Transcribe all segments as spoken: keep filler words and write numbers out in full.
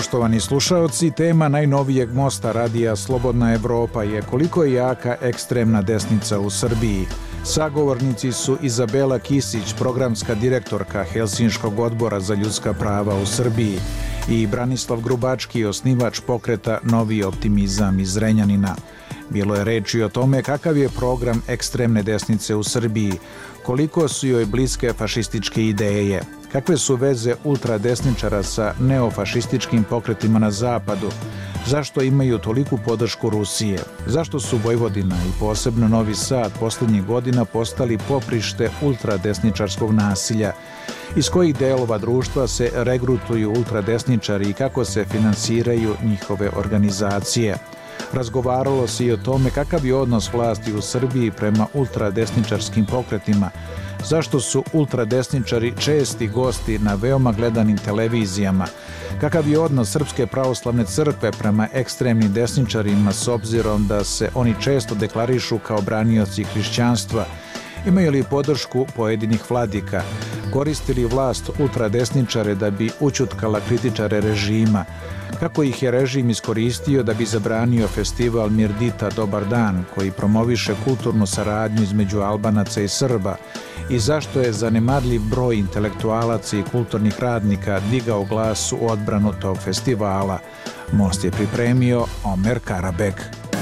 Poštovani slušaoci, tema najnovijeg mosta radija Slobodna Evropa je koliko je jaka ekstremna desnica u Srbiji. Sagovornici su Izabela Kisić, programska direktorka Helsinškog odbora za ljudska prava u Srbiji, i Branislav Grubački, osnivač pokreta Novi optimizam iz Zrenjanina. Bilo je reči o tome kakav je program ekstremne desnice u Srbiji, koliko su joj bliske fašističke ideje, kakve su veze ultradesničara sa neofašističkim pokretima na zapadu, zašto imaju toliku podršku Rusije, zašto su Vojvodina i posebno Novi Sad posljednjih godina postali poprište ultradesničarskog nasilja, iz kojih delova društva se regrutuju ultradesničari i kako se finansiraju njihove organizacije. Razgovaralo se i o tome kakav je odnos vlasti u Srbiji prema ultradesničarskim pokretima, zašto su ultradesničari česti gosti na veoma gledanim televizijama, kakav je odnos Srpske pravoslavne crkve prema ekstremnim desničarima s obzirom da se oni često deklarišu kao branioci hrišćanstva, imaju li podršku pojedinih vladika, koristili vlast ultradesničare da bi ućutkala kritičare režima, kako ih je režim iskoristio da bi zabranio festival Mirdita Dobar dan, koji promoviše kulturnu saradnju između Albanaca i Srba, i zašto je zanemarljiv broj intelektualaca i kulturnih radnika digao glas u odbranu tog festivala. Most je pripremio Omer Karabek.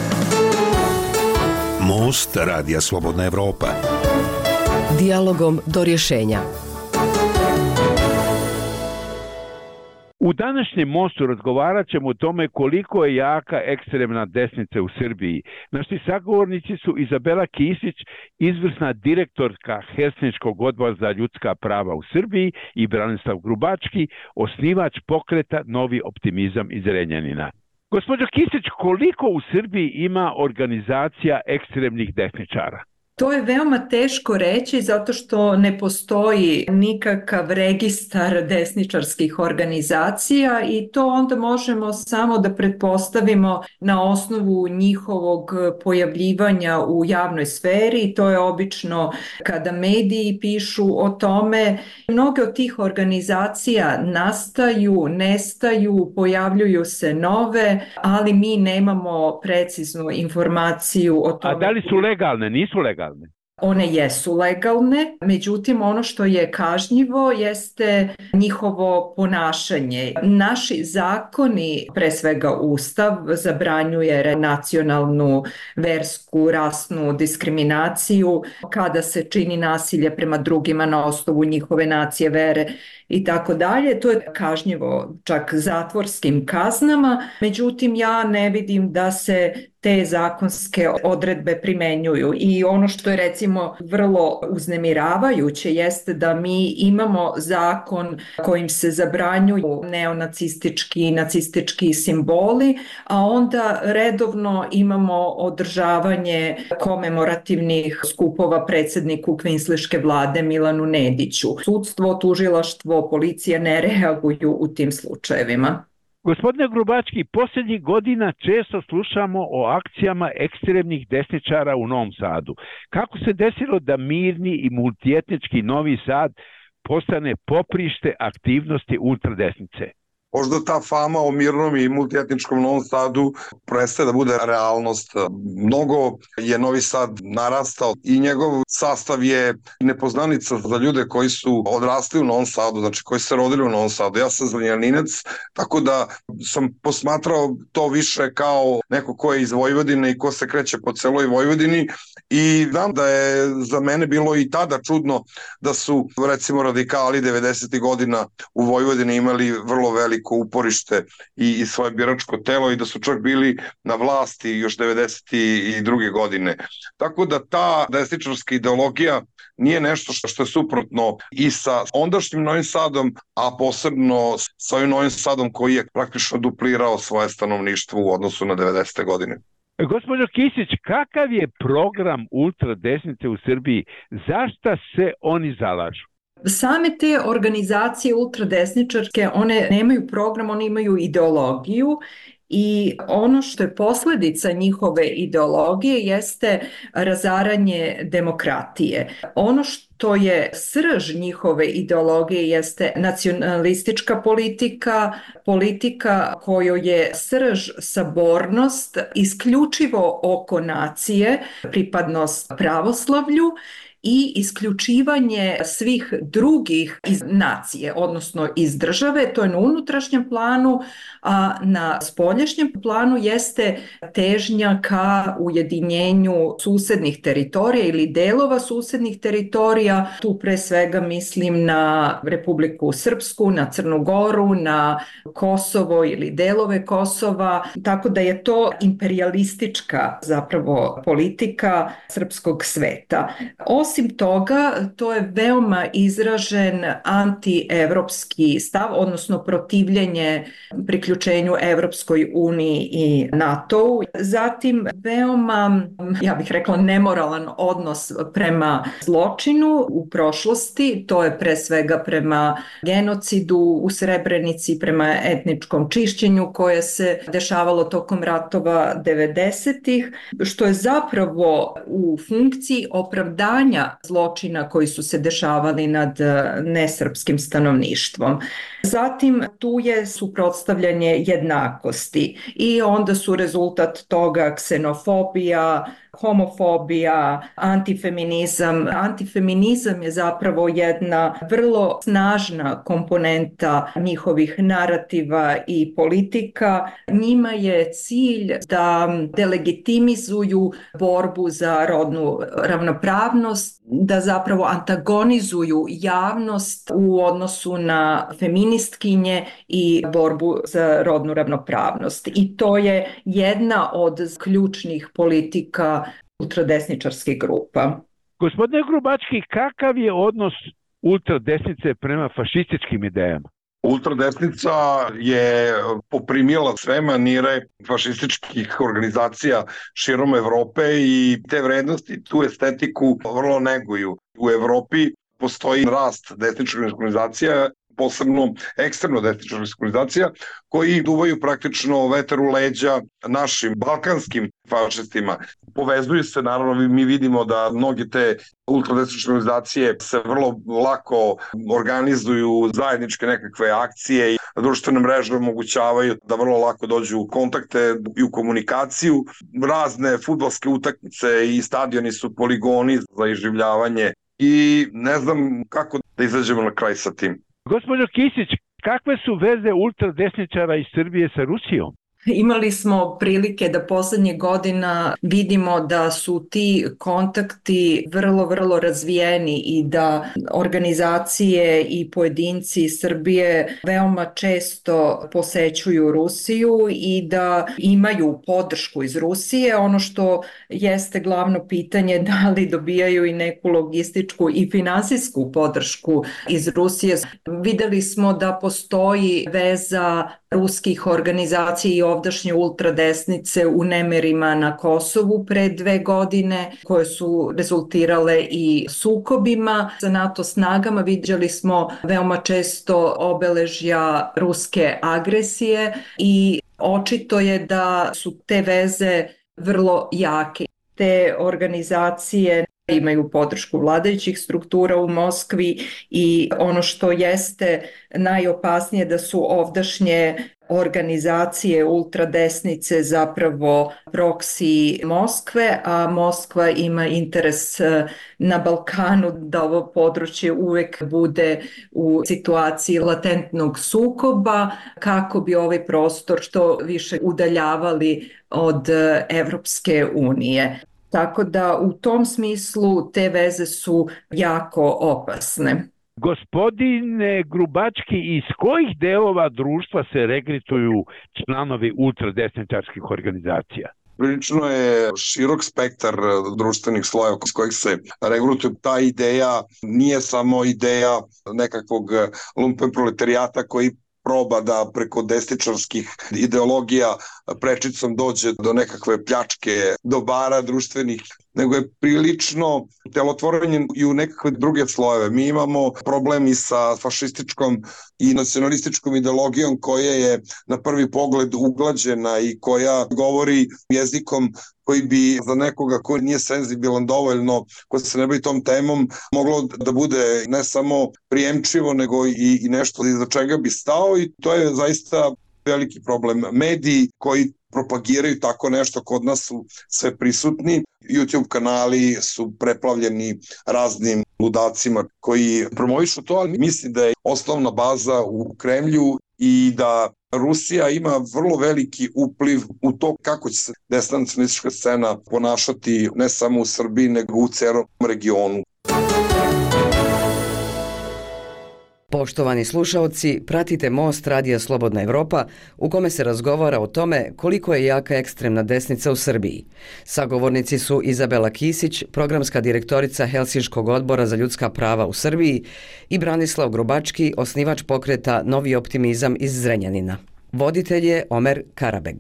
Most radija Slobodna Evropa. Dijalogom do rješenja. U današnjem mostu razgovarat ćemo o tome koliko je jaka ekstremna desnica u Srbiji. Naši sagovornici su Izabela Kisić, izvrsna direktorka Helsinškog odbora za ljudska prava u Srbiji, i Branislav Grubački, osnivač pokreta Novi optimizam iz Zrenjanina. Gospođo Kisić, koliko u Srbiji ima organizacija ekstremnih desničara? To je veoma teško reći zato što ne postoji nikakav registar desničarskih organizacija i to onda možemo samo da pretpostavimo na osnovu njihovog pojavljivanja u javnoj sferi. To je obično kada mediji pišu o tome. Mnoge od tih organizacija nastaju, nestaju, pojavljuju se nove, ali mi nemamo preciznu informaciju o tome. A da li su legalne? Nisu legalne? One jesu legalne, međutim ono što je kažnjivo jeste njihovo ponašanje. Naši zakoni, pre svega Ustav, zabranjuje nacionalnu, versku, rasnu diskriminaciju kada se čini nasilje prema drugima na osnovu njihove nacije, vere i tako dalje. To je kažnjivo čak zatvorskim kaznama, međutim ja ne vidim da se te zakonske odredbe primenjuju. I ono što je recimo vrlo uznemiravajuće jeste da mi imamo zakon kojim se zabranjuju neonacistički i nacistički simboli, a onda redovno imamo održavanje komemorativnih skupova predsjedniku kvinsliške vlade Milanu Nediću. Sudstvo, tužilaštvo, policija ne reaguju u tim slučajevima. Gospodine Grubački, posljednjih godina često slušamo o akcijama ekstremnih desničara u Novom Sadu. Kako se desilo da mirni i multietnički Novi Sad postane poprište aktivnosti ultradesnice? Možda ta fama o mirnom i multietničkom Novom Sadu prestaje da bude realnost. Mnogo je Novi Sad narastao i njegov sastav je nepoznanica za ljude koji su odrasli u Novom Sadu, znači koji se rodili u Novom Sadu. Ja sam Zrenjaninac, tako da sam posmatrao to više kao neko ko je iz Vojvodine i ko se kreće po celoj Vojvodini, i znam da je za mene bilo i tada čudno da su recimo radikali devedesetih godina u Vojvodini imali vrlo veliko uporište i, i svoje biračko telo i da su čak bili na vlasti još devedeset druge godine. Tako da ta desničarska ideologija nije nešto što je suprotno i sa ondašnjim Novim Sadom, a posebno sa ovim Novim Sadom koji je praktično duplirao svoje stanovništvo u odnosu na devedesete godine. Gospođo Kisić, kakav je program ultradesnice u Srbiji? Zašta se oni zalažu? Same te organizacije ultradesničarske, one nemaju program, one imaju ideologiju i ono što je posljedica njihove ideologije jeste razaranje demokratije. Ono što To je srž njihove ideologije jeste nacionalistička politika, politika kojoj je srž sabornost isključivo oko nacije, pripadnost pravoslavlju i isključivanje svih drugih iz nacije, odnosno iz države, to je na unutrašnjem planu, a na spoljašnjem planu jeste težnja ka ujedinjenju susednih teritorija ili delova susednih teritorija. Tu pre svega mislim na Republiku Srpsku, na Crnu Goru, na Kosovo ili delove Kosova, tako da je to imperijalistička zapravo politika srpskog sveta. Osim toga, to je veoma izražen antievropski stav, odnosno protivljenje priključenju Evropskoj uniji i NATO-u. Zatim, veoma, ja bih rekla, nemoralan odnos prema zločinu u prošlosti, to je pre svega prema genocidu u Srebrenici, prema etničkom čišćenju koje se dešavalo tokom ratova devedesetih, što je zapravo u funkciji opravdanja zločina koji su se dešavali nad nesrpskim stanovništvom. Zatim tu je suprotstavljanje jednakosti i onda su rezultat toga ksenofobija, homofobija, antifeminizam. Antifeminizam je zapravo jedna vrlo snažna komponenta njihovih narativa i politika. Njima je cilj da delegitimizuju borbu za rodnu ravnopravnost, da zapravo antagonizuju javnost u odnosu na feministkinje i borbu za rodnu ravnopravnost. I to je jedna od ključnih politika ultradesničarskih grupa. Gospodine Grubački, kakav je odnos ultradesnice prema fašističkim idejama? Ultradesnica je poprimila sve manire fašističkih organizacija širom Evrope i te vrednosti, tu estetiku vrlo neguju. U Evropi postoji rast desničkih organizacija, posebno ekstremno desničkih organizacija, koji duvaju praktično vetar u leđa našim balkanskim fašistima. Povezuju se, naravno, mi vidimo da mnogi te ultradesničke organizacije se vrlo lako organizuju zajedničke nekakve akcije i društvene mreže omogućavaju da vrlo lako dođu u kontakte i u komunikaciju. Razne fudbalske utakmice i stadioni su poligoni za iživljavanje i ne znam kako da izađemo na kraj sa tim. Gospođo Kisić, kakve su veze ultradesničara iz Srbije sa Rusijom? Imali smo prilike da poslednjih godina vidimo da su ti kontakti vrlo, vrlo razvijeni i da organizacije i pojedinci Srbije veoma često posećuju Rusiju i da imaju podršku iz Rusije. Ono što jeste glavno pitanje, da li dobijaju i neku logističku i finansijsku podršku iz Rusije. Videli smo da postoji veza ruskih organizacija i ovdašnje ultradesnice u nemerima na Kosovu pre dve godine, koje su rezultirale i sukobima sa NATO snagama. Vidjeli smo veoma često obeležja ruske agresije i očito je da su te veze vrlo jake. Te organizacije imaju podršku vladajućih struktura u Moskvi i ono što jeste najopasnije da su ovdašnje organizacije ultradesnice zapravo proksi Moskve, a Moskva ima interes na Balkanu da ovo područje uvek bude u situaciji latentnog sukoba kako bi ovaj prostor što više udaljavali od Evropske unije. Tako da u tom smislu te veze su jako opasne. Gospodine Grubački, iz kojih delova društva se regrituju članovi ultradesničarskih organizacija? Prilično je širok spektar društvenih slojeva s kojih se regrutuje. Ta ideja nije samo ideja nekakvog lumpen proletarijata koji proba da preko desničarskih ideologija prečicom dođe do nekakve pljačke dobara društvenih. nego je prilično telotvorenje i u nekakve druge slojeve. Mi imamo problem i sa fašističkom i nacionalističkom ideologijom koja je na prvi pogled uglađena i koja govori jezikom koji bi za nekoga ko nije senzibilan dovoljno, ko se ne bavi tom temom, moglo da bude ne samo prijemčivo, nego i, i nešto iza čega bi stao, i to je zaista veliki problem. Mediji koji propagiraju tako nešto kod nas su sve prisutni. YouTube kanali su preplavljeni raznim ludacima koji promovišu to, ali mislim da je osnovna baza u Kremlju i da Rusija ima vrlo veliki upliv u to kako će se desna nacionalistička scena ponašati ne samo u Srbiji, nego u celom regionu. Poštovani slušaoci, pratite Most Radija Slobodna Evropa u kome se razgovara o tome koliko je jaka ekstremna desnica u Srbiji. Sagovornici su Izabela Kisić, programska direktorica Helsinškog odbora za ljudska prava u Srbiji, i Branislav Grubački, osnivač pokreta Novi optimizam iz Zrenjanina. Voditelj je Omer Karabeg.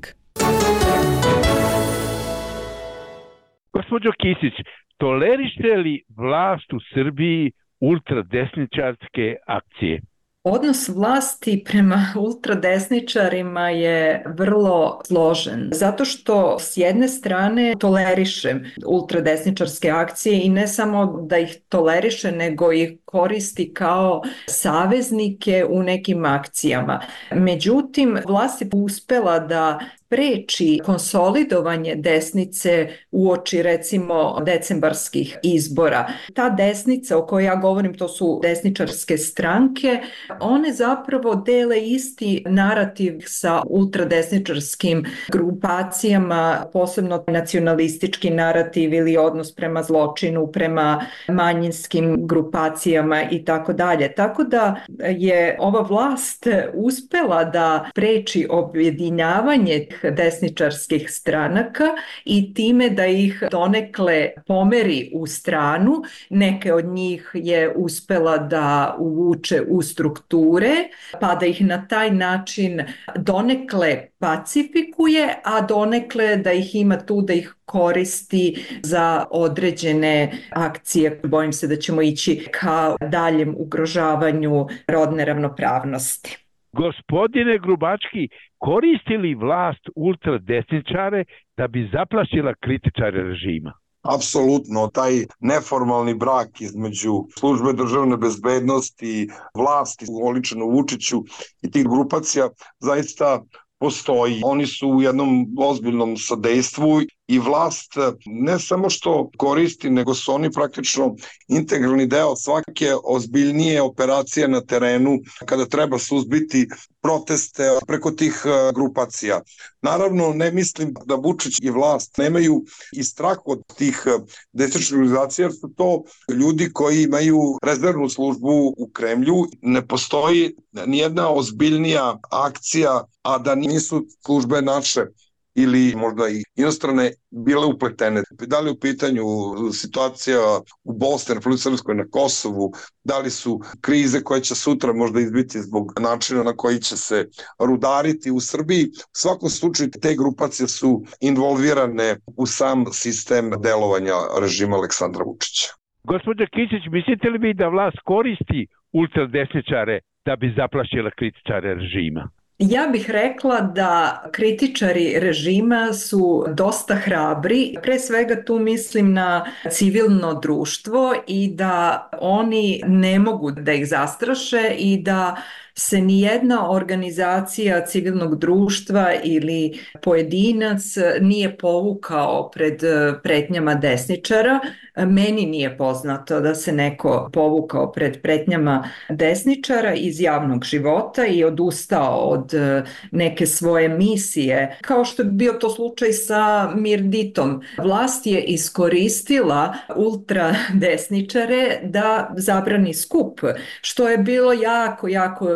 Gospođo Kisić, tolerište li vlast u Srbiji ultradesničarske akcije? Odnos vlasti prema ultradesničarima je vrlo složen, zato što s jedne strane toleriše ultradesničarske akcije i ne samo da ih toleriše, nego ih koristi kao saveznike u nekim akcijama. Međutim, vlast je uspela da preči konsolidovanje desnice uoči recimo decembarskih izbora. Ta desnica o kojoj ja govorim, to su desničarske stranke, one zapravo dele isti narativ sa ultradesničarskim grupacijama, posebno nacionalistički narativ ili odnos prema zločinu, prema manjinskim grupacijama i tako dalje. Tako da je ova vlast uspela da preči objedinjavanje desničarskih stranaka i time da ih donekle pomeri u stranu. Neke od njih je uspela da uvuče u strukture, pa da ih na taj način donekle pacifikuje, a donekle da ih ima tu, da ih koristi za određene akcije. Bojim se da ćemo ići ka daljem ugrožavanju rodne ravnopravnosti. Gospodine Grubački, koristi li vlast ultradesničare da bi zaplašila kritičare režima? Apsolutno, taj neformalni brak između službe državne bezbednosti, vlasti, oličeno Vučiću i tih grupacija zaista postoji. Oni su u jednom ozbiljnom sadejstvu i vlast ne samo što koristi, nego su oni praktično integralni deo svake ozbiljnije operacije na terenu kada treba suzbiti proteste preko tih grupacija. Naravno, ne mislim da Vučić i vlast nemaju i strah od tih desničarskih organizacija, jer su to ljudi koji imaju rezervnu službu u Kremlju. Ne postoji nijedna ozbiljnija akcija, a da nisu službe naše ili možda i inostrane bile upletene. Da li u pitanju situacija u Bosni, Republici Srpskoj, na Kosovu, da li su krize koje će sutra možda izbiti zbog načina na koji će se rudariti u Srbiji. U svakom slučaju te grupacije su involvirane u sam sistem delovanja režima Aleksandra Vučića. Gospođa Kisić, mislite li vi da vlast koristi ultradesničare da bi zaplašila kritičare režima? Ja bih rekla da kritičari režima su dosta hrabri. Pre svega tu mislim na civilno društvo i da oni ne mogu da ih zastraše i da se nijedna organizacija civilnog društva ili pojedinac nije povukao pred pretnjama desničara. Meni nije poznato da se neko povukao pred pretnjama desničara iz javnog života i odustao od neke svoje misije, kao što je bio to slučaj sa Mirditom. Vlast je iskoristila ultradesničare da zabrani skup, što je bilo jako, jako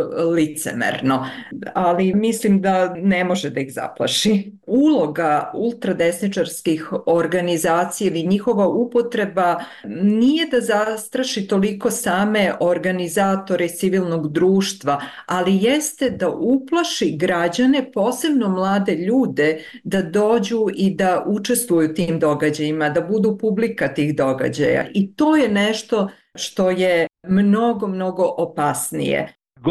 licemerno, ali mislim da ne može da ih zaplaši. Uloga ultradesničarskih organizacija ili njihova upotreba nije da zastraši toliko same organizatore civilnog društva, ali jeste da uplaši građane, posebno mlade ljude, da dođu i da učestvuju u tim događajima, da budu publika tih događaja. I to je nešto što je mnogo, mnogo opasnije.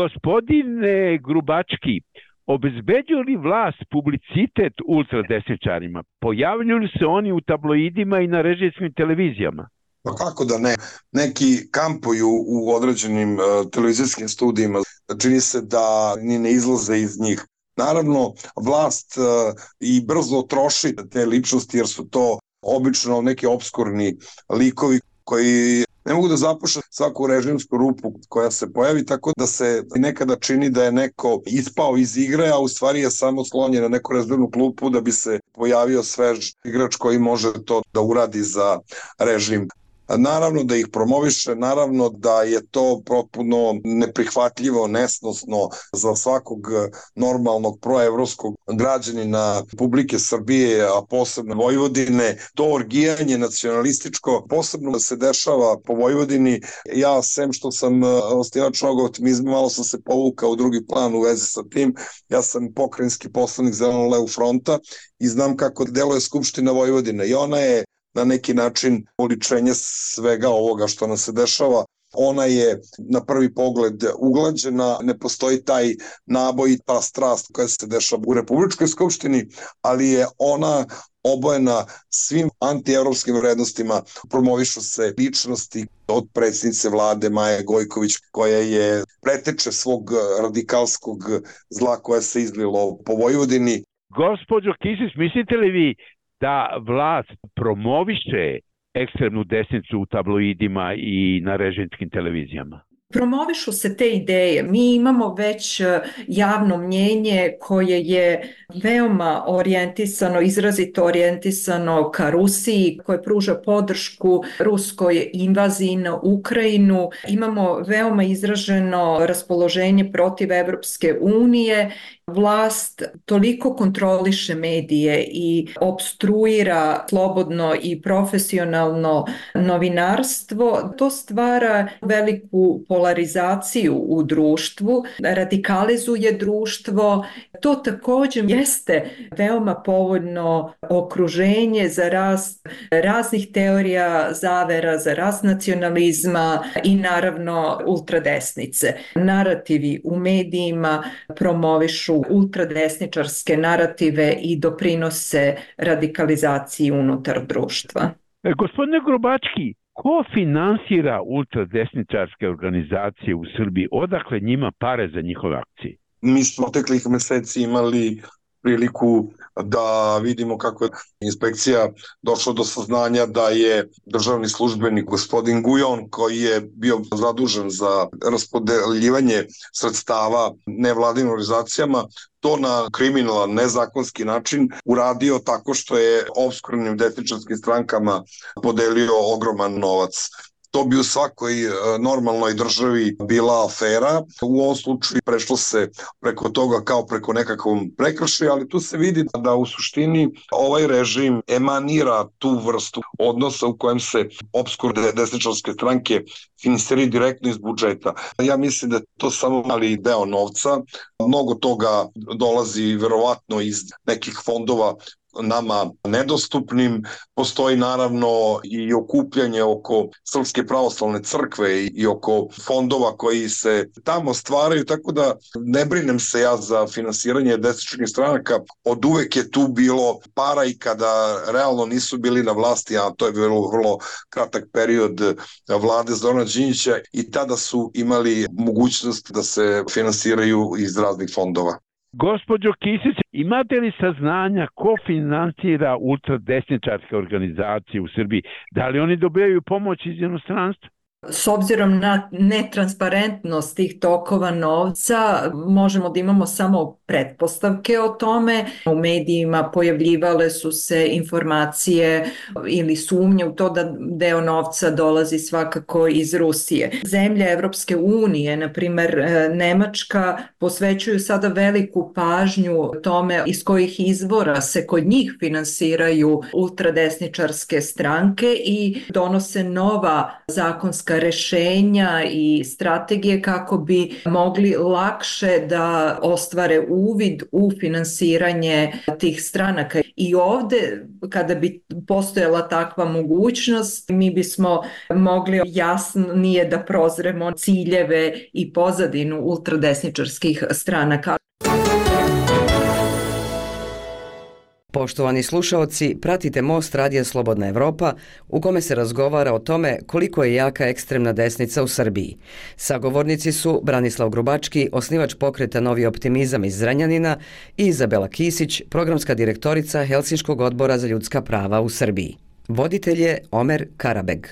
Gospodine Grubački, obezbeđuje li vlast publicitet ultradesničarima? Pojavljuju li se oni u tabloidima i na režijskim televizijama? Pa kako da ne? Neki kampuju u određenim uh, televizijskim studijima. Čini se da ni ne izlaze iz njih. Naravno, vlast uh, i brzo troši te ličnosti jer su to obično neki obskurni likovi koji ne mogu da zapuše svaku režimsku rupu koja se pojavi, tako da se nekada čini da je neko ispao iz igre, a u stvari je samo slonjen na neku rezervnu klupu da bi se pojavio svež igrač koji može to da uradi za režim. Naravno da ih promoviše, naravno da je to potpuno neprihvatljivo, nesnosno za svakog normalnog proevropskog građanina Republike Srbije, a posebno Vojvodine. To orgijanje nacionalističko posebno se dešava po Vojvodini. Ja, sem što sam osnivač ovog optimizma, malo sam se povukao u drugi plan u vezi sa tim. Ja sam pokrajinski poslanik Zeleno-levog fronta i znam kako deluje Skupština Vojvodine i ona je na neki način oličenje svega ovoga što nam se dešava. Ona je na prvi pogled uglađena, ne postoji taj naboj i ta strast koja se dešava u Republičkoj skupštini, ali je ona obojena svim antievropskim vrednostima. Promovišu se ličnosti od predsjednice vlade Maje Gojković, koja je preteče svog radikalskog zla koje se izlilo po Vojvodini. Gospođo Kisić, mislite li vi da vlast promoviše ekstremnu desnicu u tabloidima i na režimskim televizijama? Promovišu se te ideje. Mi imamo već javno mnjenje koje je veoma orijentisano, izrazito orijentisano ka Rusiji, koje pruža podršku ruskoj invaziji na Ukrajinu. Imamo veoma izraženo raspoloženje protiv Evropske unije. Vlast toliko kontroliše medije i opstruira slobodno i profesionalno novinarstvo. To stvara veliku polarizaciju u društvu, radikalizuje društvo. To također jeste veoma povoljno okruženje za rast raznih teorija zavera, za rast nacionalizma i naravno ultradesnice. Narativi u medijima promovišu ultradesničarske narative i doprinose radikalizaciji unutar društva. E, gospodine Grubački, ko finansira ultradesničarske organizacije u Srbiji? Odakle njima pare za njihove akcije? Mi smo teklih meseci imali priliku da vidimo kako je inspekcija došla do saznanja da je državni službenik gospodin Gujon, koji je bio zadužen za raspodeljivanje sredstava nevladinim organizacijama, to na kriminalan, nezakonski način uradio tako što je opskurnim desničarskim strankama podelio ogroman novac. To bi u svakoj normalnoj državi bila afera. U ovom slučaju prešlo se preko toga kao preko nekakvom prekršaju, ali tu se vidi da u suštini ovaj režim emanira tu vrstu odnosa u kojem se opskurne desničarske stranke finansiraju direktno iz budžeta. Ja mislim da je to samo mali deo novca. Mnogo toga dolazi verovatno iz nekih fondova nama nedostupnim. Postoji naravno i okupljanje oko Srpske pravoslavne crkve i oko fondova koji se tamo stvaraju, tako da ne brinem se ja za finansiranje desničarskih stranaka. Od uvek je tu bilo para i kada realno nisu bili na vlasti, a to je bilo vrlo kratak period vlade Zorana Đinđića, i tada su imali mogućnost da se finansiraju iz raznih fondova. Gospođo Kisić, imate li saznanja ko finansira ultradesničarske organizacije u Srbiji? Da li oni dobijaju pomoć iz inostranstva? S obzirom na netransparentnost tih tokova novca, možemo da imamo samo pretpostavke o tome. U medijima pojavljivale su se informacije ili sumnje u to da deo novca dolazi svakako iz Rusije. Zemlje Evropske unije, na primer Nemačka, posvećuju sada veliku pažnju tome iz kojih izvora se kod njih finansiraju ultradesničarske stranke i donose nova zakonska rešenja i strategije kako bi mogli lakše da ostvare uvid u finansiranje tih stranaka. I ovde, kada bi postojala takva mogućnost, mi bismo mogli jasnije da prozremo ciljeve i pozadinu ultradesničarskih stranaka. Poštovani slušaoci, pratite Most Radija Slobodna Evropa u kome se razgovara o tome koliko je jaka ekstremna desnica u Srbiji. Sagovornici su Branislav Grubački, osnivač pokreta Novi optimizam iz Zrenjanina, i Izabela Kisić, programska direktorica Helsinškog odbora za ljudska prava u Srbiji. Voditelj je Omer Karabeg.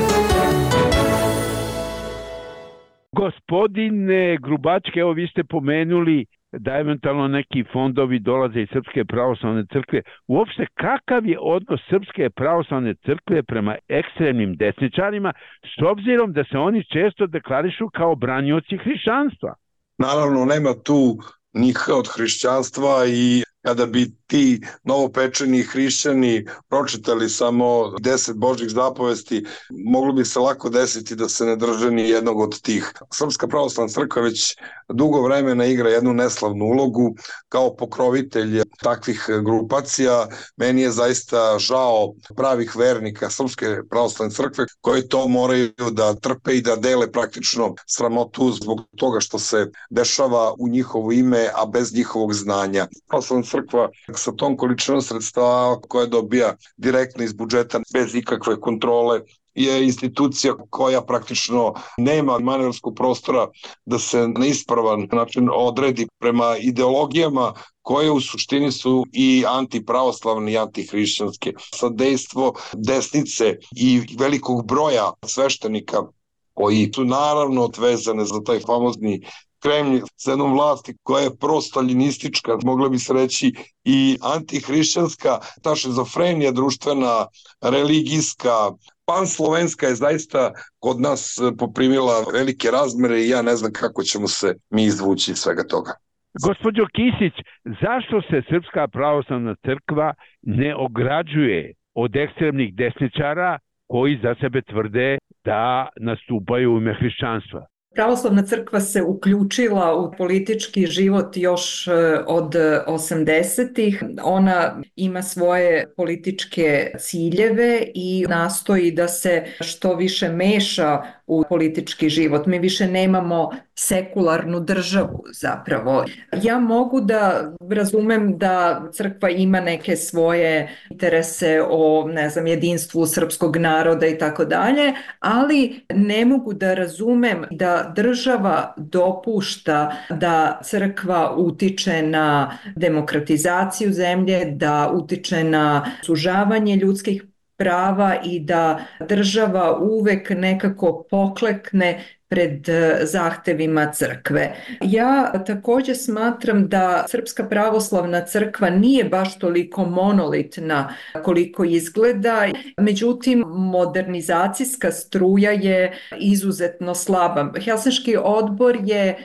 Gospodine Grubački, evo vi ste pomenuli da eventualno neki fondovi dolaze iz Srpske pravoslavne crkve. Uopšte, kakav je odnos Srpske pravoslavne crkve prema ekstremnim desničarima, s obzirom da se oni često deklarišu kao branioci hrišćanstva? Naravno, nema tu njih od hrišćanstva i kada bi ti novopečeni hrišćani pročitali samo deset Božjih zapovesti, moglo bi se lako desiti da se ne drže ni jednog od tih. Srpska pravoslavna crkva već dugo vremena igra jednu neslavnu ulogu kao pokrovitelj takvih grupacija. Meni je zaista žao pravih vernika Srpske pravoslavne crkve koji to moraju da trpe i da dele praktično sramotu zbog toga što se dešava u njihovo ime, a bez njihovog znanja. Pravoslavna crkva sa tom količinom sredstava koje dobija direktno iz budžeta bez ikakve kontrole je institucija koja praktično nema manevarskog prostora da se na ispravan način odredi prema ideologijama koje u suštini su i antipravoslavne i antihrišćanske. Sadejstvo desnice i velikog broja sveštenika koji su naravno odvezane za taj famozni Kremlj, sa jednom vlasti koja je prostaljinistička, mogla bi se reći i antihrišćanska, ta šizofrenija društvena, religijska, panslovenska je zaista kod nas poprimila velike razmere i ja ne znam kako ćemo se mi izvući iz svega toga. Gospođo Kisić, zašto se Srpska pravoslavna crkva ne ograđuje od ekstremnih desničara koji za sebe tvrde da nastupaju u ime hrišćanstva? Pravoslavna crkva se uključila u politički život još od osamdesetih. Ona ima svoje političke ciljeve i nastoji da se što više meša u politički život. Mi više nemamo sekularnu državu zapravo. Ja mogu da razumem da crkva ima neke svoje interese o, ne znam, jedinstvu srpskog naroda i tako dalje, ali ne mogu da razumem da država dopušta da crkva utiče na demokratizaciju zemlje, da utiče na sužavanje ljudskih prava i da država uvek nekako poklekne pred zahtevima crkve. Ja takođe smatram da Srpska pravoslavna crkva nije baš toliko monolitna koliko izgleda, međutim modernizacijska struja je izuzetno slaba. Helsinški odbor je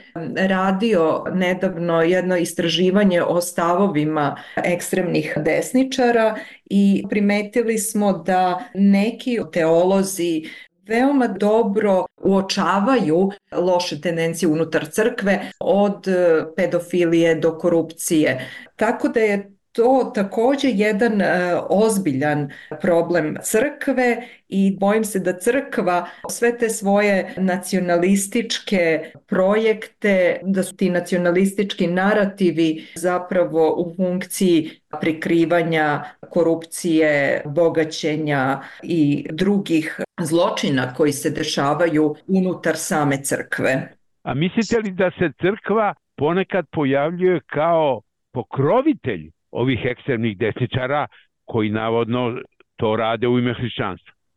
radio nedavno jedno istraživanje o stavovima ekstremnih desničara i primetili smo da neki teolozi veoma dobro uočavaju loše tendencije unutar crkve, od pedofilije do korupcije. Tako da je to takođe jedan e, ozbiljan problem crkve i bojim se da crkva sve te svoje nacionalističke projekte, da su ti nacionalistički narativi zapravo u funkciji prikrivanja korupcije, bogaćenja i drugih zločina koji se dešavaju unutar same crkve. A mislite li da se crkva ponekad pojavljuje kao pokrovitelj ovih ekstremnih desničara koji navodno to rade u ime hrišćanstva?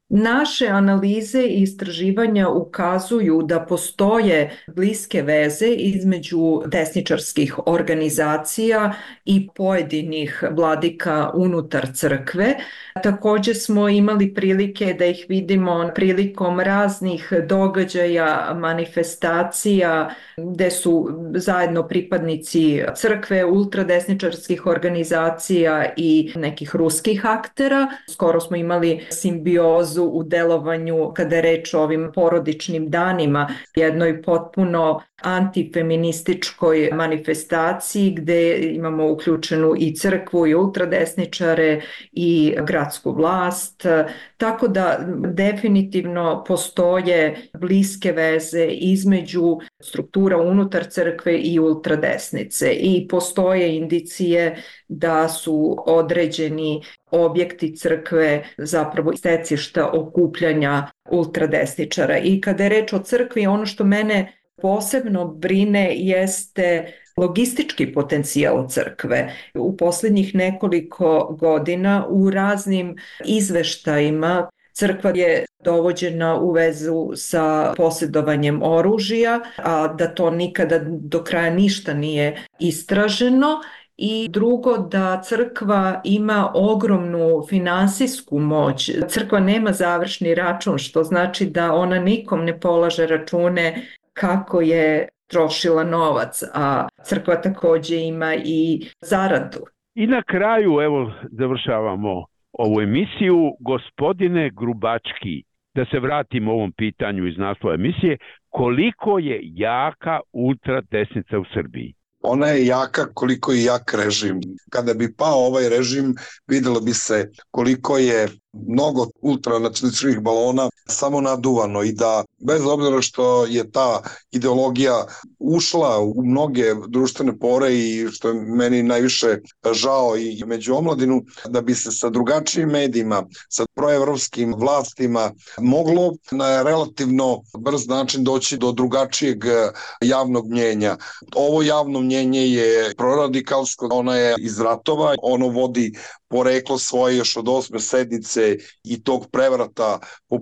Naše analize i istraživanja ukazuju da postoje bliske veze između desničarskih organizacija i pojedinih vladika unutar crkve. Također smo imali prilike da ih vidimo prilikom raznih događaja, manifestacija gde su zajedno pripadnici crkve, ultradesničarskih organizacija i nekih ruskih aktera. Skoro smo imali simbiozu u delovanju kada je reč o ovim porodičnim danima, jednoj potpuno antifeminističkoj manifestaciji gde imamo uključenu i crkvu i ultradesničare i gradsku vlast, tako da definitivno postoje bliske veze između struktura unutar crkve i ultradesnice i postoje indicije da su određeni objekti crkve zapravo stecišta okupljanja ultradesničara. I kada je reč o crkvi, ono što mene posebno brine jeste logistički potencijal crkve. U posljednjih nekoliko godina u raznim izveštajima crkva je dovođena u vezu sa posjedovanjem oružja, a da to nikada do kraja ništa nije istraženo. I drugo, da crkva ima ogromnu finansijsku moć. Crkva nema završni račun, što znači da ona nikom ne polaže račune kako je trošila novac, a crkva također ima i zaradu. I na kraju, evo, završavamo ovu emisiju. Gospodine Grubački, da se vratimo ovom pitanju iz naslova emisije, koliko je jaka ultradesnica u Srbiji? Ona je jaka koliko je jak režim. Kada bi pao ovaj režim, videlo bi se koliko je mnogo ultranacionalističkih balona samo naduvano i da bez obzira što je ta ideologija ušla u mnoge društvene pore i što je meni najviše žao i među omladinu, da bi se sa drugačijim medijima, sa proevropskim vlastima moglo na relativno brz način doći do drugačijeg javnog mnjenja. Ovo javno mnjenje je proradikalsko, ona je iz ratova, ono vodi poreklo svoje još od osme sednice i tog prevrata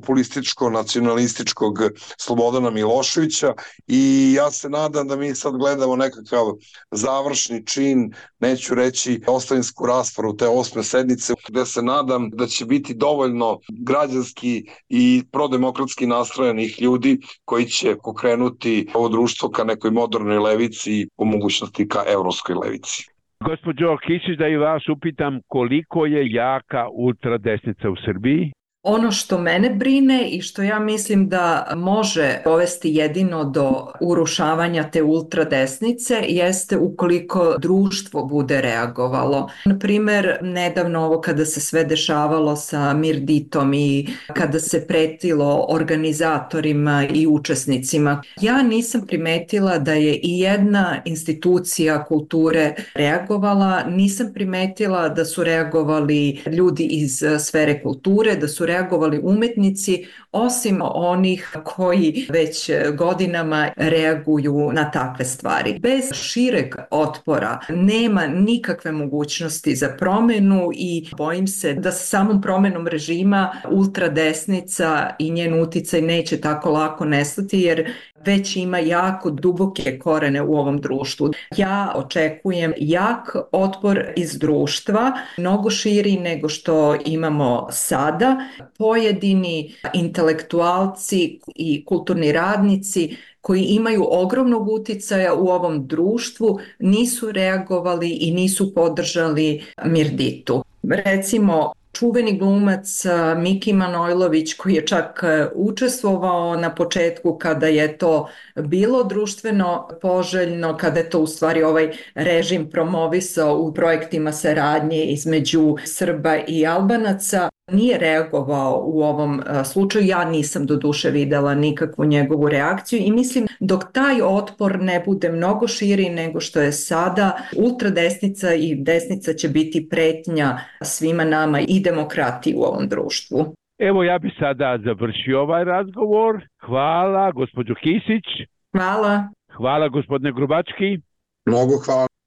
populističko-nacionalističkog Slobodana Miloševića i ja se nadam da mi sad gledamo nekakav završni čin, neću reći ostavinsku raspravu te osme sednice, gde se nadam da će biti dovoljno građanski i prodemokratski nastrojenih ljudi koji će pokrenuti ovo društvo ka nekoj modernoj levici i po mogućnosti ka evropskoj levici. Gospođo Kisić, da i vas upitam koliko je jaka ultradesnica u Srbiji? Ono što mene brine i što ja mislim da može dovesti jedino do urušavanja te ultradesnice jeste ukoliko društvo bude reagovalo. Na primjer, nedavno ovo kada se sve dešavalo sa Mirditom i kada se pretilo organizatorima i učesnicima, ja nisam primetila da je i jedna institucija kulture reagovala, nisam primetila da su reagovali ljudi iz sfere kulture, da su reagovali umetnici, osim onih koji već godinama reaguju na takve stvari. Bez šireg otpora nema nikakve mogućnosti za promjenu i bojim se da sa samom promjenom režima ultradesnica i njen uticaj neće tako lako nestati jer već ima jako duboke korene u ovom društvu. Ja očekujem jak otpor iz društva, mnogo širi nego što imamo sada. Pojedini intelektualci i kulturni radnici koji imaju ogromnog uticaja u ovom društvu nisu reagovali i nisu podržali Mirditu. Recimo, čuveni glumac Miki Manojlović koji je čak učestvovao na početku kada je to bilo društveno poželjno, kada je to u stvari ovaj režim promovisao u projektima saradnje između Srba i Albanaca, nije reagovao u ovom slučaju. Ja nisam do duše videla nikakvu njegovu reakciju i mislim dok taj otpor ne bude mnogo širi nego što je sada, ultradesnica i desnica će biti pretnja svima nama i demokratiji u ovom društvu. Evo ja bih sada završio ovaj razgovor. Hvala gospođo Kisić. Hvala. Hvala gospodine Grubački. Mnogo hvala.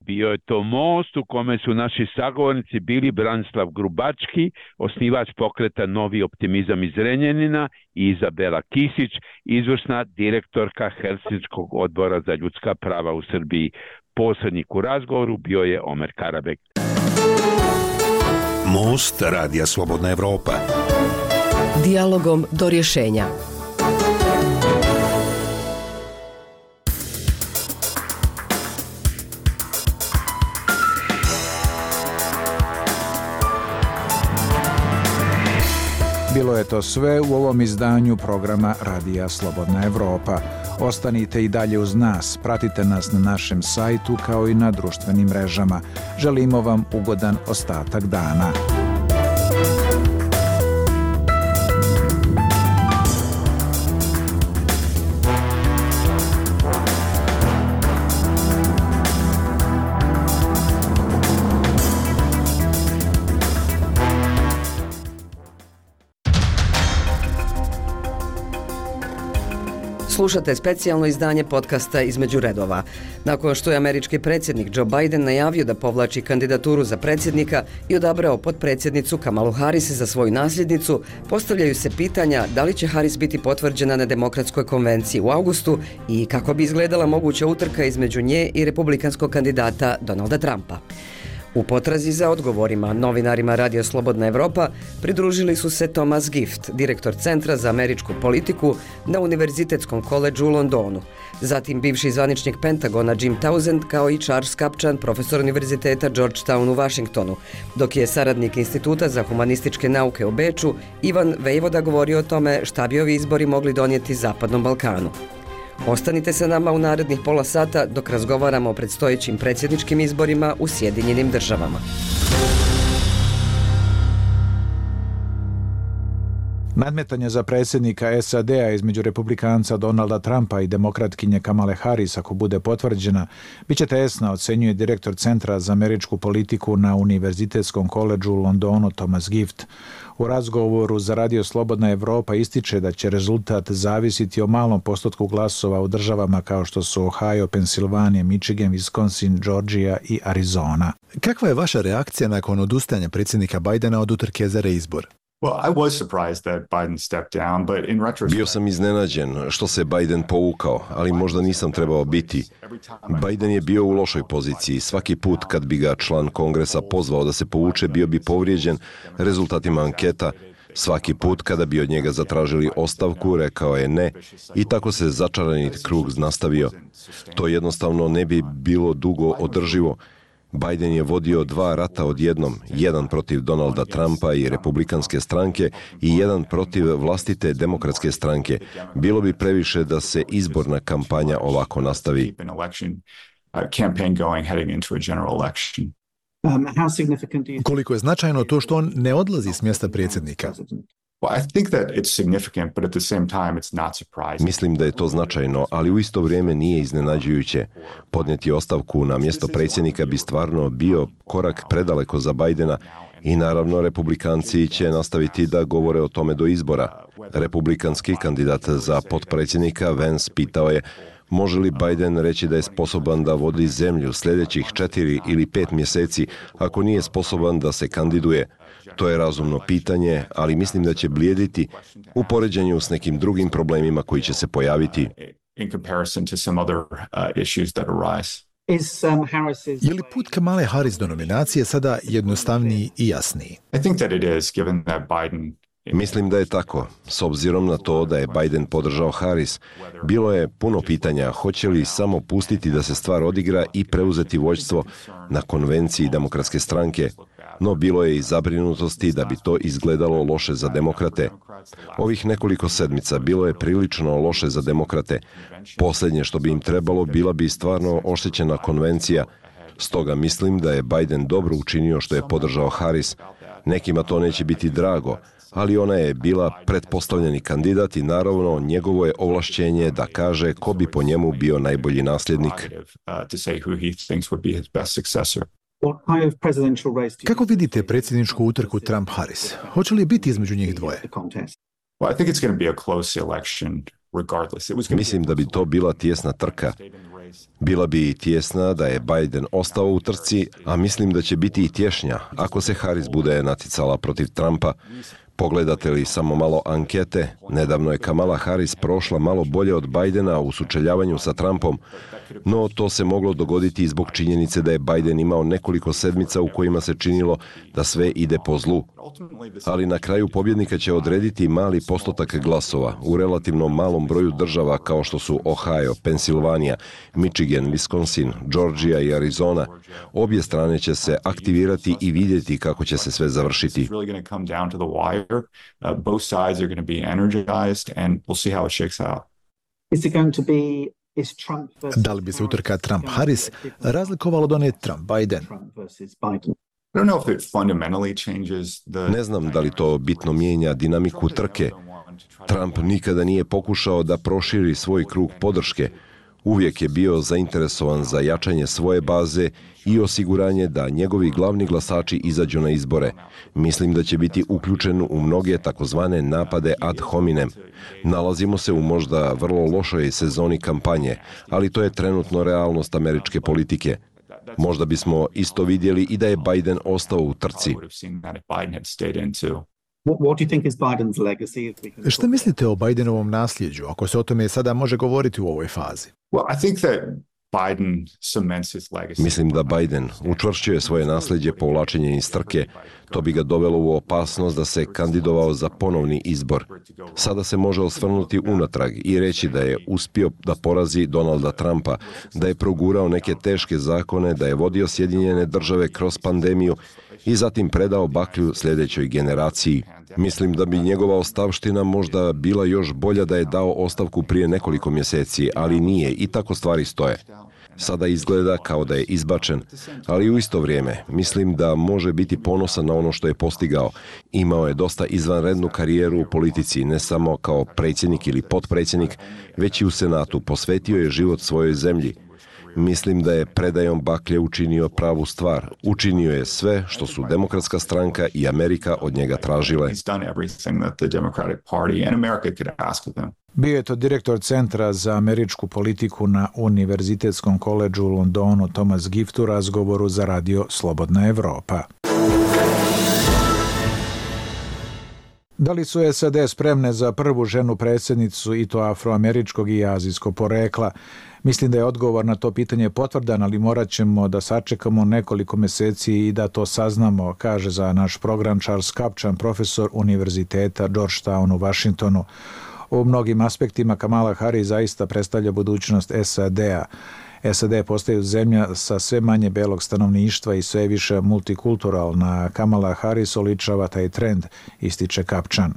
Bio je to most u kome su naši sagovornici bili Branislav Grubački, osnivač pokreta Novi optimizam iz Zrenjanina, i Izabela Kisić, izvršna direktorka Helsinškog odbora za ljudska prava u Srbiji. Posrednik u razgovoru bio je Omer Karabek. Most Radija Slobodna Evropa. Dijalogom do rješenja. Bilo je to sve u ovom izdanju programa Radija Slobodna Evropa. Ostanite i dalje uz nas, pratite nas na našem sajtu kao i na društvenim mrežama. Želimo vam ugodan ostatak dana. Slušate specijalno izdanje podcasta Između redova. Nakon što je američki predsjednik Joe Biden najavio da povlači kandidaturu za predsjednika i odabrao potpredsjednicu Kamalu Harris za svoju nasljednicu, postavljaju se pitanja da li će Harris biti potvrđena na Demokratskoj konvenciji u avgustu i kako bi izgledala moguća utrka između nje i republikanskog kandidata Donalda Trumpa. U potrazi za odgovorima novinarima Radio Slobodna Evropa pridružili su se Thomas Gift, direktor Centra za američku politiku na Univerzitetskom koledžu u Londonu, zatim bivši zvaničnik Pentagona Jim Townsend, kao i Charles Kapčan, profesor Univerziteta Georgetown u Washingtonu, dok je saradnik Instituta za humanističke nauke u Beču Ivan Vejvoda govorio o tome šta bi ovi izbori mogli donijeti Zapadnom Balkanu. Ostanite sa nama u narednih pola sata dok razgovaramo o predstojećim predsjedničkim izborima u Sjedinjenim državama. Nadmetanje za predsjednika S A D-a između republikanca Donalda Trumpa i demokratkinje Kamale Harris, ako bude potvrđena, bit će tesna, ocenjuje direktor Centra za američku politiku na Univerzitetskom koledžu u Londonu Thomas Gift. U razgovoru za Radio Slobodna Evropa ističe da će rezultat zavisiti o malom postotku glasova u državama kao što su Ohio, Pensilvanija, Michigan, Wisconsin, Georgia i Arizona. Kakva je vaša reakcija nakon odustajanja predsjednika Bidena od utrke za reizbor? Bio sam iznenađen što se Biden povukao, ali možda nisam trebao biti. Biden je bio u lošoj poziciji. Svaki put kad bi ga član kongresa pozvao da se povuče, bio bi povrijeđen rezultatima anketa. Svaki put kada bi od njega zatražili ostavku, rekao je ne i tako se začarani krug nastavio. To jednostavno ne bi bilo dugo održivo. Biden je vodio dva rata odjednom, jedan protiv Donalda Trumpa i republikanske stranke i jedan protiv vlastite demokratske stranke. Bilo bi previše da se izborna kampanja ovako nastavi. Koliko je značajno to što on ne odlazi s mjesta predsjednika? Mislim da je to značajno, ali u isto vrijeme nije iznenađujuće. Podnijeti ostavku na mjesto predsjednika bi stvarno bio korak predaleko za Bidena i naravno republikanci će nastaviti da govore o tome do izbora. Republikanski kandidat za potpredsjednika Vance pitao je može li Biden reći da je sposoban da vodi zemlju sljedećih četiri ili pet mjeseci ako nije sposoban da se kandiduje. To je razumno pitanje, ali mislim da će blijediti u poređenju s nekim drugim problemima koji će se pojaviti. Je li put Kamale Harris do nominacije sada jednostavniji i jasniji? Mislim da je tako. S obzirom na to da je Biden podržao Harris, bilo je puno pitanja hoće li samo pustiti da se stvar odigra i preuzeti vođstvo na konvenciji demokratske stranke, no bilo je i zabrinutosti da bi to izgledalo loše za demokrate. Ovih nekoliko sedmica bilo je prilično loše za demokrate. Posljednje što bi im trebalo bila bi stvarno oštećena konvencija. Stoga mislim da je Biden dobro učinio što je podržao Harris. Nekima to neće biti drago, ali ona je bila pretpostavljeni kandidat i naravno njegovo je ovlašćenje da kaže ko bi po njemu bio najbolji nasljednik. Kako vidite predsjedničku utrku Trump-Harris? Hoće li biti između njih dvoje? Mislim da bi to bila tijesna trka. Bila bi tjesna da je Biden ostao u trci, a mislim da će biti i tješnja ako se Harris bude naticala protiv Trumpa. Pogledate li samo malo ankete, nedavno je Kamala Harris prošla malo bolje od Bidena u sučeljavanju sa Trumpom, no to se moglo dogoditi i zbog činjenice da je Biden imao nekoliko sedmica u kojima se činilo da sve ide po zlu. Ali na kraju pobjednika će odrediti mali postotak glasova u relativno malom broju država kao što su Ohio, Pensilvanija, Michigan, Wisconsin, Georgia i Arizona. Obje strane će se aktivirati i vidjeti kako će se sve završiti. Da li bi se utrka Trump-Harris razlikovalo od one Trump-Biden? Ne znam da li to bitno mijenja dinamiku trke. Trump nikada nije pokušao da proširi svoj krug podrške. Uvijek je bio zainteresovan za jačanje svoje baze i osiguranje da njegovi glavni glasači izađu na izbore. Mislim da će biti uključen u mnoge takozvane napade ad hominem. Nalazimo se u možda vrlo lošoj sezoni kampanje, ali to je trenutno realnost američke politike. Možda bismo isto vidjeli i da je Biden ostao u trci. Šta mislite o Bidenovom nasljeđu, ako se o tome sada može govoriti u ovoj fazi? Mislim da Biden učvršćuje svoje nasljeđe povlačenjem iz trke. To bi ga dovelo u opasnost da se kandidovao za ponovni izbor. Sada se može osvrnuti unatrag i reći da je uspio da porazi Donalda Trumpa, da je progurao neke teške zakone, da je vodio Sjedinjene države kroz pandemiju i zatim predao baklju sljedećoj generaciji. Mislim da bi njegova ostavština možda bila još bolja da je dao ostavku prije nekoliko mjeseci, ali nije i tako stvari stoje. Sada izgleda kao da je izbačen, ali u isto vrijeme mislim da može biti ponosan na ono što je postigao. Imao je dosta izvanrednu karijeru u politici, ne samo kao predsjednik ili potpredsjednik, već i u Senatu. Posvetio je život svojoj zemlji. Mislim da je predajom baklje učinio pravu stvar. Učinio je sve što su Demokratska stranka i Amerika od njega tražile. Bio je to direktor Centra za američku politiku na Univerzitetskom koledžu u Londonu Thomas Gift u razgovoru za radio Slobodna Evropa. Da li su S A D spremne za prvu ženu predsjednicu i to afroameričkog i azijskog porekla? Mislim da je odgovor na to pitanje potvrdan, ali morat ćemo da sačekamo nekoliko mjeseci i da to saznamo, kaže za naš program Charles Kupchan, profesor Univerziteta Georgetown u Washingtonu. U mnogim aspektima Kamala Harris zaista predstavlja budućnost S A D-a. S A D postaje zemlja sa sve manje belog stanovništva i sve više multikulturalna. Kamala Harris oličava taj trend, ističe Kupchan.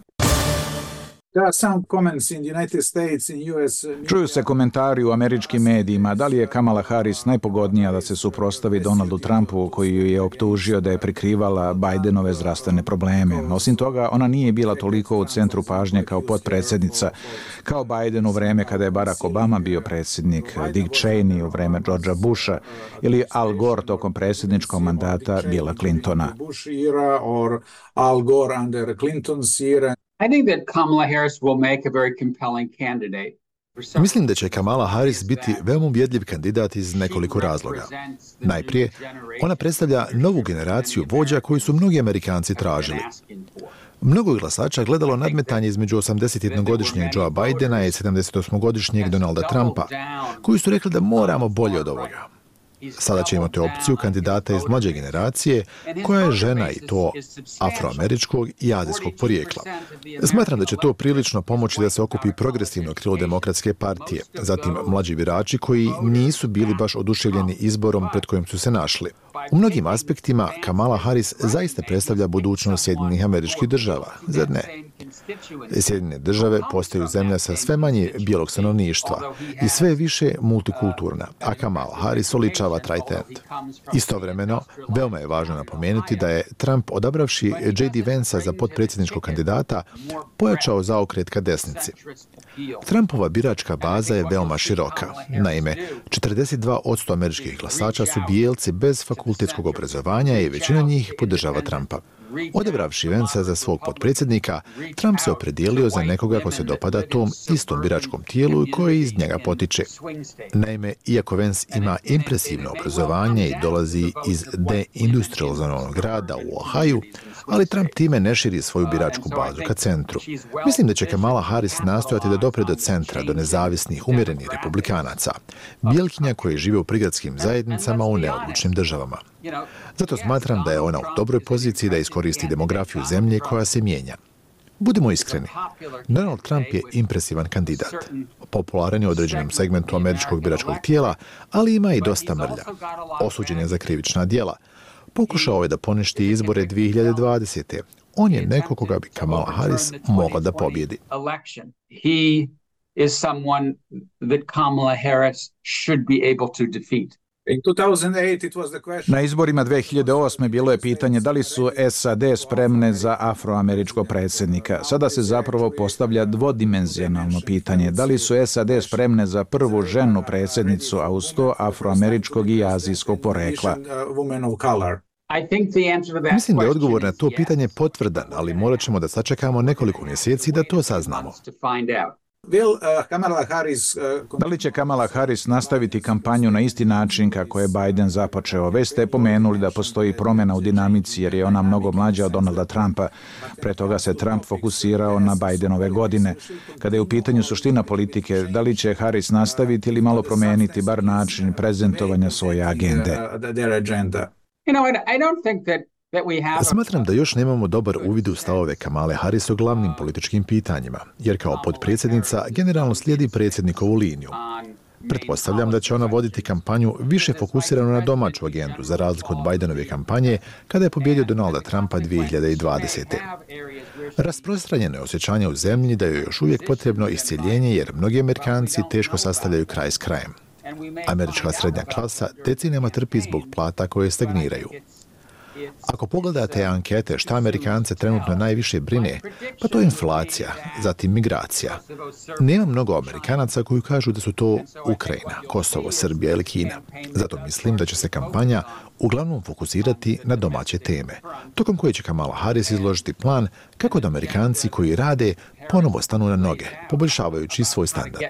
Čuju se komentari u američkim medijima da li je Kamala Harris najpogodnija da se suprotstavi Donaldu Trumpu koji ju je optužio da je prikrivala Bidenove zdravstvene probleme. Osim toga, ona nije bila toliko u centru pažnje kao potpredsjednica, kao Biden u vreme kada je Barack Obama bio predsjednik, Dick Cheney u vreme Georgea Busha ili Al Gore tokom predsjedničkog mandata Billa Clintona. I think that Kamala Harris will make a very compelling candidate. Mislim da će Kamala Harris biti veoma uvjerljiv kandidat iz nekoliko razloga. Najprije, ona predstavlja novu generaciju vođa koju su mnogi Amerikanci tražili. Mnogo glasača gledalo nadmetanje između osamdesetjednogodišnjeg Joea Bidena i sedamdesetosmogodišnjeg Donalda Trumpa, koji su rekli da moramo bolje od ovoga. Sada će imati opciju kandidata iz mlađe generacije koja je žena i to afroameričkog i azijskog porijekla. Smatram da će to prilično pomoći da se okupi progresivno krilo Demokratske partije, zatim mlađi birači koji nisu bili baš oduševljeni izborom pred kojim su se našli. U mnogim aspektima Kamala Harris zaista predstavlja budućnost Sjedinjenih Američkih Država, zar ne? Sjedinjene države postaju zemlja sa sve manje bijelog stanovništva i sve više multikulturna, a Kamala Harris oličava taj trend. Istovremeno, veoma je važno napomenuti da je Trump, odabravši J D Vansa za potpredsjedničkog kandidata, pojačao zaokret ka desnici. Trumpova biračka baza je veoma široka. Naime, četrdeset dva posto američkih glasača su bijelci bez fakultetskog obrazovanja i većina njih podržava Trumpa. Odabravši Vansa za svog potpredsjednika, Trump se opredijelio za nekoga ko se dopada tom istom biračkom tijelu i koji iz njega potiče. Naime, iako Vance ima impresivno obrazovanje i dolazi iz deindustrializovanog grada u Ohaju, ali Trump time ne širi svoju biračku bazu ka centru. Mislim da će Kamala Harris nastojati da dopre do centra, do nezavisnih, umjerenih republikanaca, bijelkinja koji žive u prigradskim zajednicama u neodlučnim državama. Zato smatram da je ona u dobroj poziciji da iskoristi demografiju zemlje koja se mijenja. Budimo iskreni, Donald Trump je impresivan kandidat. Popularan je u određenom segmentu američkog biračkog tijela, ali ima i dosta mrlja. Osuđen je za krivična djela. Pokušao je da poništi izbore dvije hiljade dvadesete. On je neko koga bi Kamala Harris mogla da pobjedi. He is someone that Kamala Harris should be able to defeat. Na izborima dvije hiljade osme bilo je pitanje da li su S A D spremne za afroameričkog predsjednika. Sada se zapravo postavlja dvodimenzionalno pitanje. Da li su S A D spremne za prvu ženu predsjednicu, a uz to afroameričkog i azijskog porekla? Mislim da je odgovor na to pitanje potvrdan, ali morat ćemo da sačekamo nekoliko mjeseci da to saznamo. Da li će Kamala Harris nastaviti kampanju na isti način kako je Biden započeo? Već ste pomenuli da postoji promjena u dinamici jer je ona mnogo mlađa od Donalda Trumpa. Pre toga se Trump fokusirao na Bidenove godine. Kada je u pitanju suština politike, da li će Harris nastaviti ili malo promijeniti bar način prezentovanja svoje agende? Smatram da još nemamo dobar uvid u stavove Kamale Harris o glavnim političkim pitanjima, jer kao potpredsjednica generalno slijedi predsjednikovu liniju. Pretpostavljam da će ona voditi kampanju više fokusiranu na domaću agendu, za razliku od Bidenove kampanje, kada je pobjedio Donalda Trumpa dvije hiljade dvadesete. Rasprostranjeno je osjećanje u zemlji da je još uvijek potrebno iscjeljenje, jer mnogi Amerikanci teško sastavljaju kraj s krajem. Američka srednja klasa decenijama trpi zbog plata koje stagniraju. Ako pogledate ankete šta Amerikance trenutno najviše brine, pa to je inflacija, zatim migracija. Nema mnogo Amerikanaca koji kažu da su to Ukrajina, Kosovo, Srbija ili Kina. Zato mislim da će se kampanja uglavnom fokusirati na domaće teme, tokom koje će Kamala Harris izložiti plan kako da Amerikanci koji rade ponovo stanu na noge, poboljšavajući svoj standard.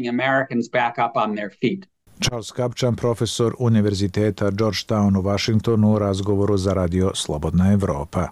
Charles Kapčan, profesor Univerziteta Georgetown u Washingtonu, u razgovoru za radio Slobodna Evropa.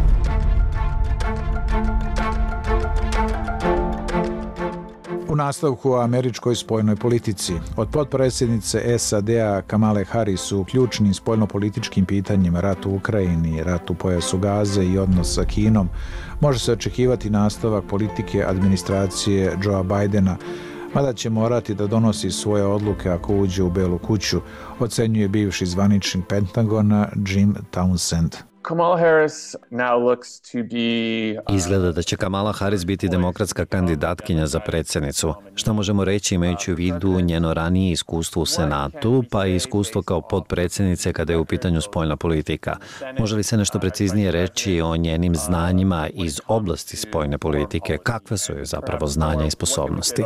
U nastavku o američkoj spoljnoj politici. Od potpredsjednice S A D-a Kamale Harris u ključnim spoljnopolitičkim pitanjima, rat u Ukrajini, rat u pojasu Gaze i odnos sa Kinom, može se očekivati nastavak politike administracije Joea Bidena, mada će morati da donosi svoje odluke ako uđe u Belu kuću, ocenjuje bivši zvaničnik Pentagona Jim Townsend. Kamala Harris now looks to be... Izgleda da će Kamala Harris biti demokratska kandidatkinja za predsjednicu. Što možemo reći imajući u vidu njeno ranije iskustvo u Senatu, pa i iskustvo kao potpredsjednice kada je u pitanju spoljna politika. Može li se nešto preciznije reći o njenim znanjima iz oblasti spoljne politike? Kakve su joj zapravo znanja i sposobnosti?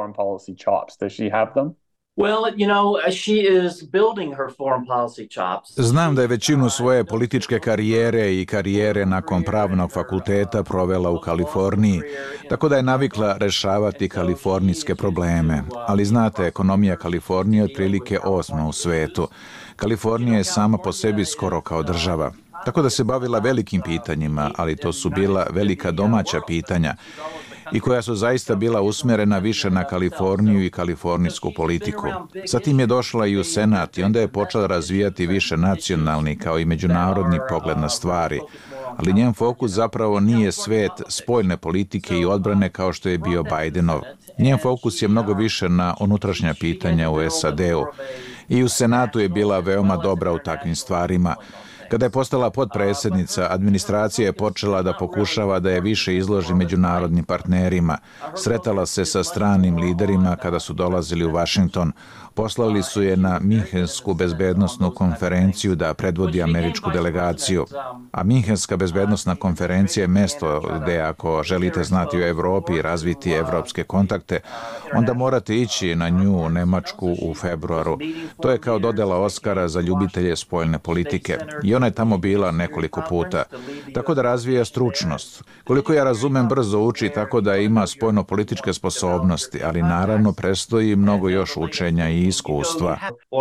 Well, you know, she is building her foreign policy chops. Znam da je većinu svoje političke karijere i karijere nakon pravnog fakulteta provela u Kaliforniji, tako da je navikla rešavati kalifornijske probleme. Ali znate, ekonomija Kalifornije je otprilike osma u svetu. Kalifornija je sama po sebi skoro kao država. Tako da se bavila velikim pitanjima, ali to su bila velika domaća pitanja i koja su zaista bila usmjerena više na Kaliforniju i kalifornijsku politiku. Zatim je došla i u Senat i onda je počela razvijati više nacionalni kao i međunarodni pogled na stvari. Ali njen fokus zapravo nije svet spoljne politike i odbrane kao što je bio Bidenov. Njen fokus je mnogo više na unutrašnja pitanja u S A D-u. I u Senatu je bila veoma dobra u takvim stvarima. Kada je postala potpredsjednica, administracija je počela da pokušava da je više izloži međunarodnim partnerima. Sretala se sa stranim liderima kada su dolazili u Washington. Poslali su je na Minhensku bezbednosnu konferenciju da predvodi američku delegaciju. A Minhenska bezbednosna konferencija je mjesto gdje ako želite znati o Evropi i razviti evropske kontakte, onda morate ići na nju u Nemačku u februaru. To je kao dodela Oskara za ljubitelje spoljne politike. I ona ona je tamo bila nekoliko puta. Tako da razvija stručnost. Koliko ja razumem, brzo uči tako da ima spoljno-političke sposobnosti, ali naravno prestoji mnogo još učenja i iskustva.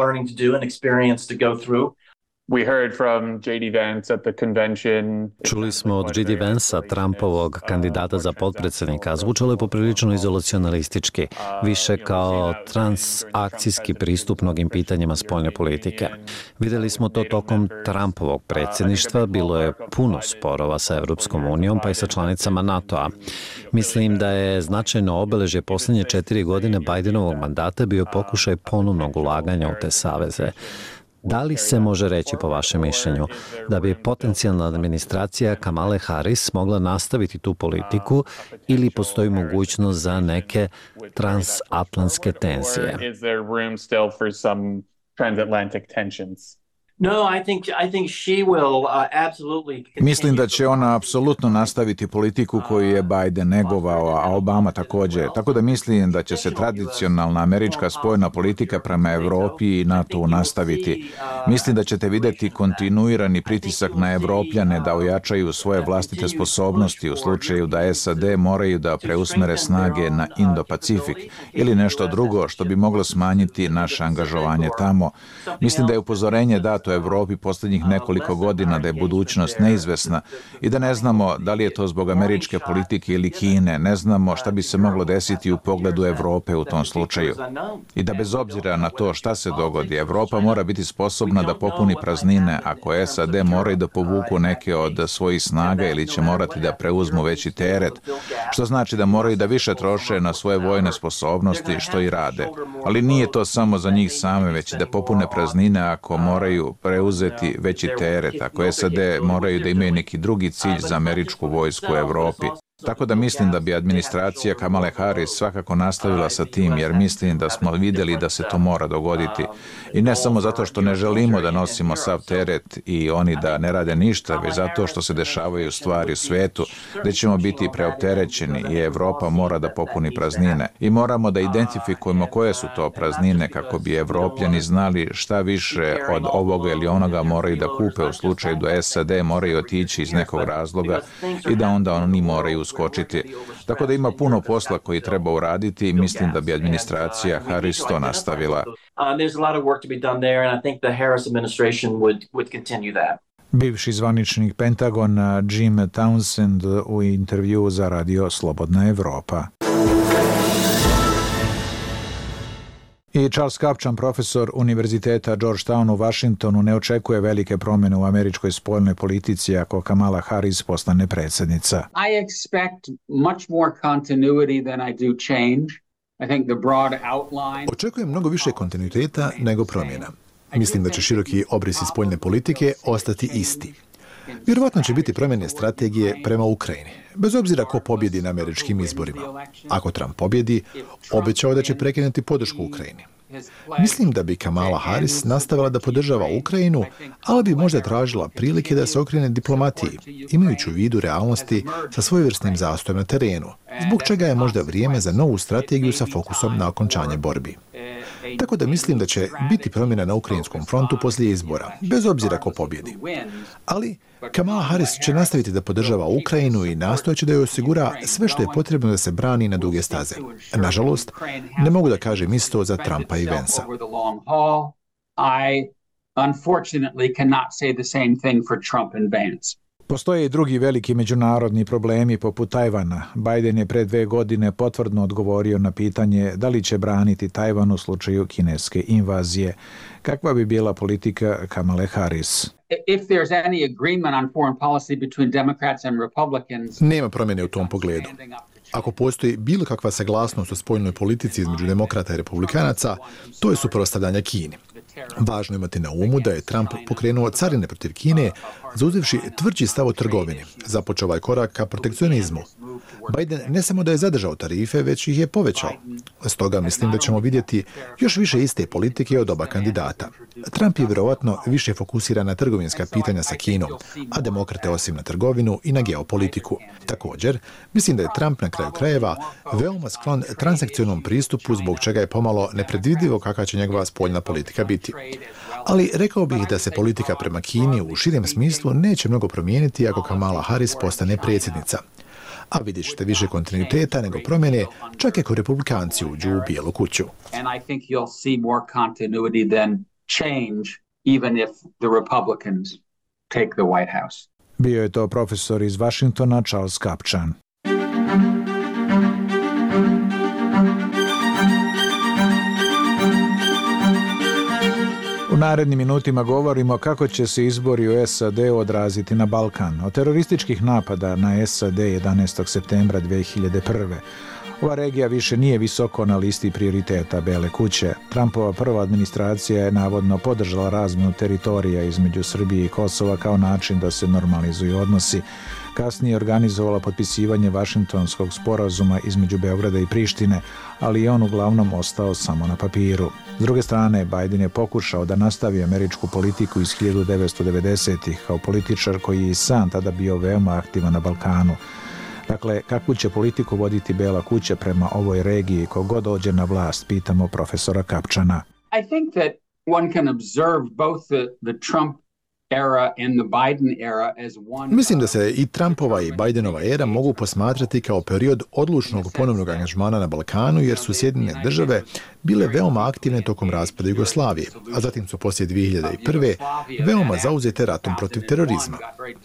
We heard from J D Vance at the convention. Čuli smo od J D Vance-a, Trumpovog kandidata za potpredsjednika. Zvučalo je poprilično izolacionalistički, više kao transakcijski pristup mnogim pitanjima spoljne politike. Vidjeli smo to tokom Trumpovog predsjedništva, bilo je puno sporova sa Europskom unijom pa i sa članicama NATO-a. Mislim da je značajno obeležje posljednje četiri godine Bidenovog mandata bio pokušaj ponovnog ulaganja u te saveze. Da li se može reći, po vašem mišljenju, da bi potencijalna administracija Kamale Harris mogla nastaviti tu politiku ili postoji mogućnost za neke transatlantske tenzije? No, I think I think she will uh, absolutely. Mislim da će ona apsolutno nastaviti politiku koju je Biden negovao, a Obama također. Tako da mislim da će se tradicionalna američka spoljna politika prema Evropi i NATO nastaviti. Mislim da ćete vidjeti kontinuirani pritisak na Evropljane da ojačaju svoje vlastite sposobnosti u slučaju da S A D moraju da preusmere snage na Indo-Pacifik ili nešto drugo što bi moglo smanjiti naše angažovanje tamo. Mislim da je upozorenje dato Evropi posljednjih nekoliko godina da je budućnost neizvesna i da ne znamo da li je to zbog američke politike ili Kine, ne znamo šta bi se moglo desiti u pogledu Evrope u tom slučaju. I da bez obzira na to šta se dogodi, Evropa mora biti sposobna da popuni praznine ako S A D moraju da povuku neke od svojih snaga ili će morati da preuzmu veći teret, što znači da moraju da više troše na svoje vojne sposobnosti, što i rade. Ali nije to samo za njih same, već da popune praznine ako moraju preuzeti veći teret, ako S A D moraju da imaju neki drugi cilj za američku vojsku u Evropi. Tako da mislim da bi administracija Kamale Harris svakako nastavila sa tim, jer mislim da smo vidjeli da se to mora dogoditi. I ne samo zato što ne želimo da nosimo sav teret i oni da ne rade ništa, već zato što se dešavaju stvari u svetu gdje ćemo biti preopterećeni i Evropa mora da popuni praznine. I moramo da identifikujemo koje su to praznine kako bi Evropljani znali šta više od ovoga ili onoga moraju da kupe u slučaju da S A D moraju otići iz nekog razloga i da onda oni moraju uskočiti. Tako da ima puno posla koji treba uraditi i mislim da bi administracija Harris to nastavila. Bivši zvaničnik Pentagona Jim Townsend u intervjuu za radio Slobodna Evropa. I Charles Kupchan, profesor Univerziteta Georgetown u Washingtonu, ne očekuje velike promjene u američkoj spoljnoj politici ako Kamala Harris postane predsjednica. I expect much more continuity than I do change. I think the broad outline. Očekujem mnogo više kontinuiteta nego promjena. Mislim da će široki obrisi spoljne politike ostati isti. Vjerovatno će biti promjene strategije prema Ukrajini, bez obzira ko pobjedi na američkim izborima. Ako Trump pobjedi, obećao da će prekinuti podršku Ukrajini. Mislim da bi Kamala Harris nastavila da podržava Ukrajinu, ali bi možda tražila prilike da se okrene diplomatiji, imajući u vidu realnosti sa svojevrsnim zastojem na terenu, zbog čega je možda vrijeme za novu strategiju sa fokusom na okončanje borbi. Tako da mislim da će biti promjena na ukrajinskom frontu poslije izbora, bez obzira ko pobjedi. Ali Kamala Harris će nastaviti da podržava Ukrajinu i nastojeći da joj osigura sve što je potrebno da se brani na duge staze. Nažalost, ne mogu da kažem isto za Trumpa i Vansa. I unfortunately cannot say the same thing for Trump and Vance. Postoje i drugi veliki međunarodni problemi poput Tajvana. Biden je pre dve godine potvrdno odgovorio na pitanje da li će braniti Tajvan u slučaju kineske invazije. Kakva bi bila politika Kamale Harris? If there's any agreement on foreign policy between Democrats and Republicans, nema promjene u tom pogledu. Ako postoji bilo kakva saglasnost o spoljnoj politici između demokrata i republikanaca, to je suprotstavljanje Kini. Važno je imati na umu da je Trump pokrenuo carine protiv Kine, zauzevši tvrđi stav o trgovini. Započeo ovaj korak ka protekcionizmu. Biden ne samo da je zadržao tarife, već ih je povećao. Stoga mislim da ćemo vidjeti još više iste politike od oba kandidata. Trump je vjerovatno više fokusiran na trgovinska pitanja sa Kinom, a demokrate osim na trgovinu i na geopolitiku. Također, mislim da je Trump na kraju krajeva veoma sklon transakcionalnom pristupu, zbog čega je pomalo nepredvidivo kakva će njegova spoljna politika biti. Ali rekao bih da se politika prema Kini u širem smislu neće mnogo promijeniti ako Kamala Harris postane predsjednica. A vidjet ćete više kontinuiteta nego promjene, čak i ako republikanci uđu u Bijelu kuću. Bio je to profesor iz Vašingtona Charles Kapčan. U narednim minutima govorimo kako će se izbori u S A D odraziti na Balkan. Od terorističkih napada na S A D jedanaestog septembra dve hiljade prve. Ova regija više nije visoko na listi prioriteta Bele kuće. Trumpova prva administracija je navodno podržala razmjenu teritorija između Srbije i Kosova kao način da se normalizuju odnosi. Kasnije je organizovala potpisivanje Vašingtonskog sporazuma između Beograda i Prištine, ali je on uglavnom ostao samo na papiru. S druge strane, Biden je pokušao da nastavi američku politiku iz hiljadu devetsto devedesetih kao političar koji je i sam tada bio veoma aktivan na Balkanu. Dakle, kakvu će politiku voditi Bela kuća prema ovoj regiji ko god dođe na vlast, pitamo profesora Kapčana. I think that one can observe both the, the Trump era and the Biden era as one. Mislim da se i Trumpova i Bidenova era mogu posmatrati kao period odlučnog ponovnog angažmana na Balkanu, jer su Sjedinjene države bile veoma aktivne tokom raspada Jugoslavije, a zatim su poslije dvije hiljade prve. veoma zauzete ratom protiv terorizma.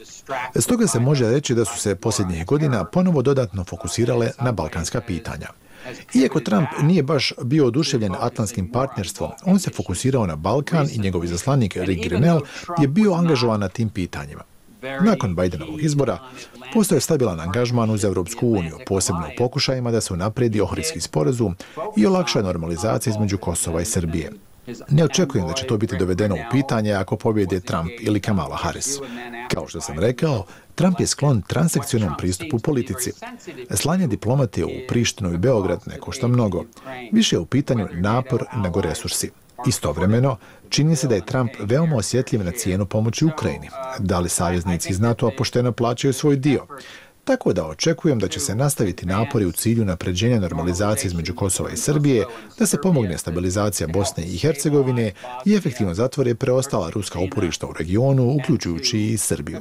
Stoga se može reći da su se posljednjih godina ponovo dodatno fokusirale na balkanska pitanja. Iako Trump nije baš bio oduševljen atlantskim partnerstvom, on se fokusirao na Balkan i njegov izaslanik Rick Grenell je bio angažovan na tim pitanjima. Nakon Bidenovog izbora postoje stabilan angažman uz Europsku uniju, posebno u pokušajima da se unaprijedi Ohridski sporazum i olakša normalizacija između Kosova i Srbije. Ne očekujem da će to biti dovedeno u pitanje ako pobjede Trump ili Kamala Harris. Kao što sam rekao, Trump je sklon transakcionalnom pristupu politici. Slanje diplomate u Prištinu i Beograd ne košta mnogo. Više je u pitanju napor nego resursi. Istovremeno, čini se da je Trump veoma osjetljiv na cijenu pomoći Ukrajini. Da li saveznici iz NATO-a pošteno plaćaju svoj dio? Tako da očekujem da će se nastaviti napori u cilju napređenja normalizacije između Kosova i Srbije, da se pomogne stabilizacija Bosne i Hercegovine i efektivno zatvore preostala ruska uporišta u regionu, uključujući i Srbiju.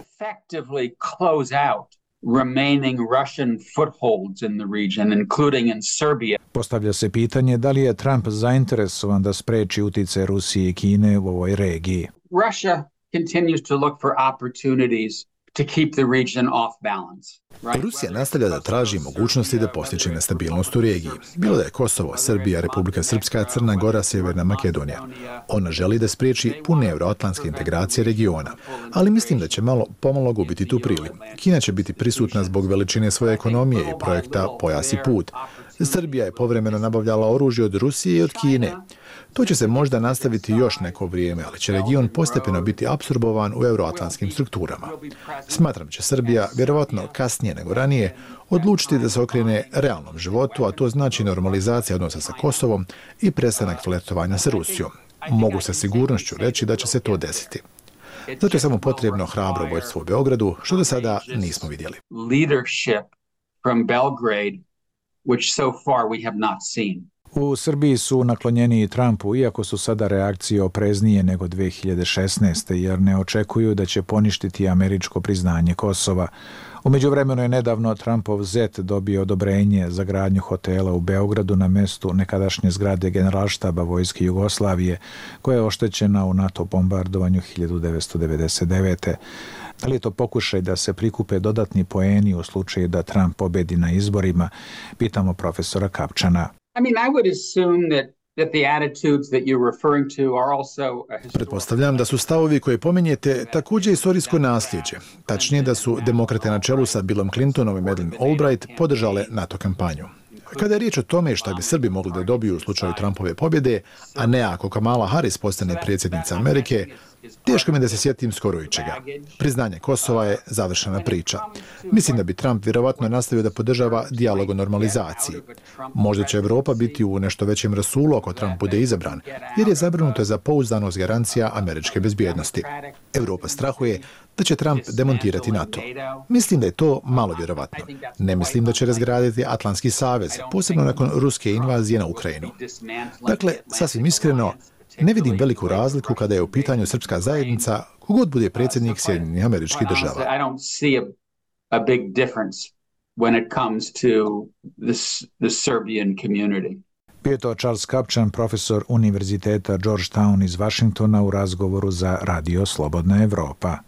remaining Russian footholds in the region, including in Serbia. Postavlja se pitanje da li je Trump zainteresovan da spreči utjecaj Rusije i Kine u ovoj regiji. Russia continues to look for opportunities to keep the region off balance. Rusija nastavlja da traži mogućnosti da postiče nestabilnost u regiji. Bilo da je Kosovo, Srbija, Republika Srpska, Crna Gora, Sjeverna Makedonija. Ona želi da spriječi pune euroatlantske integracije regiona, ali mislim da će malo pomalo gubiti tu priliku. Kina će biti prisutna zbog veličine svoje ekonomije i projekta Pojas i put. Srbija je povremeno nabavljala oružje od Rusije i od Kine. To će se možda nastaviti još neko vrijeme, ali će region postepeno biti apsorbovan u euroatlantskim strukturama. Smatram će Srbija, vjerovatno kasnije nego ranije, odlučiti da se okrene realnom životu, a to znači normalizacija odnosa sa Kosovom i prestanak flirtovanja sa Rusijom. Mogu sa sigurnošću reći da će se to desiti. Zato je samo potrebno hrabro vođstvo u Beogradu, što do sada nismo vidjeli. Leadership from Belgrade, which so far we have not seen. U Srbiji su naklonjeniji Trumpu, iako su sada reakcije opreznije nego dve hiljade šesnaeste. jer ne očekuju da će poništiti američko priznanje Kosova. U međuvremenu je nedavno Trumpov zet dobio odobrenje za gradnju hotela u Beogradu na mestu nekadašnje zgrade Generalštaba Vojske Jugoslavije, koja je oštećena u NATO bombardovanju hiljadu devetsto devedeset devete. Da li je to pokušaj da se prikupe dodatni poeni u slučaju da Trump pobedi na izborima? Pitamo profesora Kapčana. I mean, I would assume that that the attitudes that you're referring to are also Pretpostavljam da su stavovi koje pominjete također istorijsko nasljeđe. Tačnije da su demokrate na čelu sa Billom Clintonom i Madeleine Albright podržale NATO kampanju. Kada je riječ o tome šta bi Srbi mogli da dobiju u slučaju Trumpove pobjede, a ne ako Kamala Harris postane predsjednica Amerike, Teško mi da se sjetim skoro ičega. Priznanje Kosova je završena priča. Mislim da bi Trump vjerovatno nastavio da podržava dijalog o normalizaciji. Možda će Evropa biti u nešto većem rasulu ako Trump bude izabran, jer je zabrinuto za pouzdanost garancija američke bezbjednosti. Evropa strahuje da će Trump demontirati NATO. Mislim da je to malo vjerovatno. Ne mislim da će razgraditi Atlantski savez, posebno nakon ruske invazije na Ukrajinu. Dakle, sasvim iskreno, ne vidim veliku razliku kada je u pitanju srpska zajednica, kogod bude predsjednik Sjedinjenih Američkih Država. Bio to Charles Kapčan, profesor Univerziteta Georgetown iz Vašingtona u razgovoru za Radio Slobodna Evropa.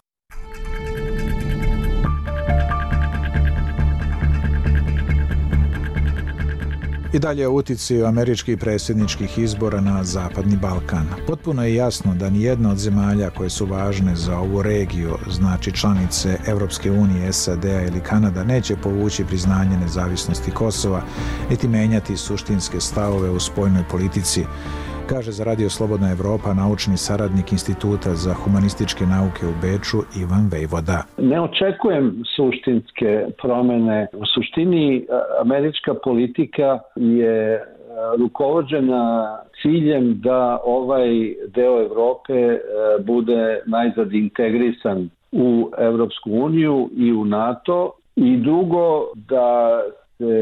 I dalje o uticaju američkih predsjedničkih izbora na Zapadni Balkan. Potpuno je jasno da nijedna od zemalja koje su važne za ovu regiju, znači članice Evropske unije, S A D-a ili Kanada, neće povući priznanje nezavisnosti Kosova, niti menjati suštinske stavove u spoljnoj politici, kaže za Radio Slobodna Evropa naučni saradnik Instituta za humanističke nauke u Beču Ivan Vejvoda. Ne očekujem suštinske promjene. U suštini američka politika je rukovođena ciljem da ovaj deo Evrope bude najzad integrisan u Evropsku uniju i u NATO, i drugo da se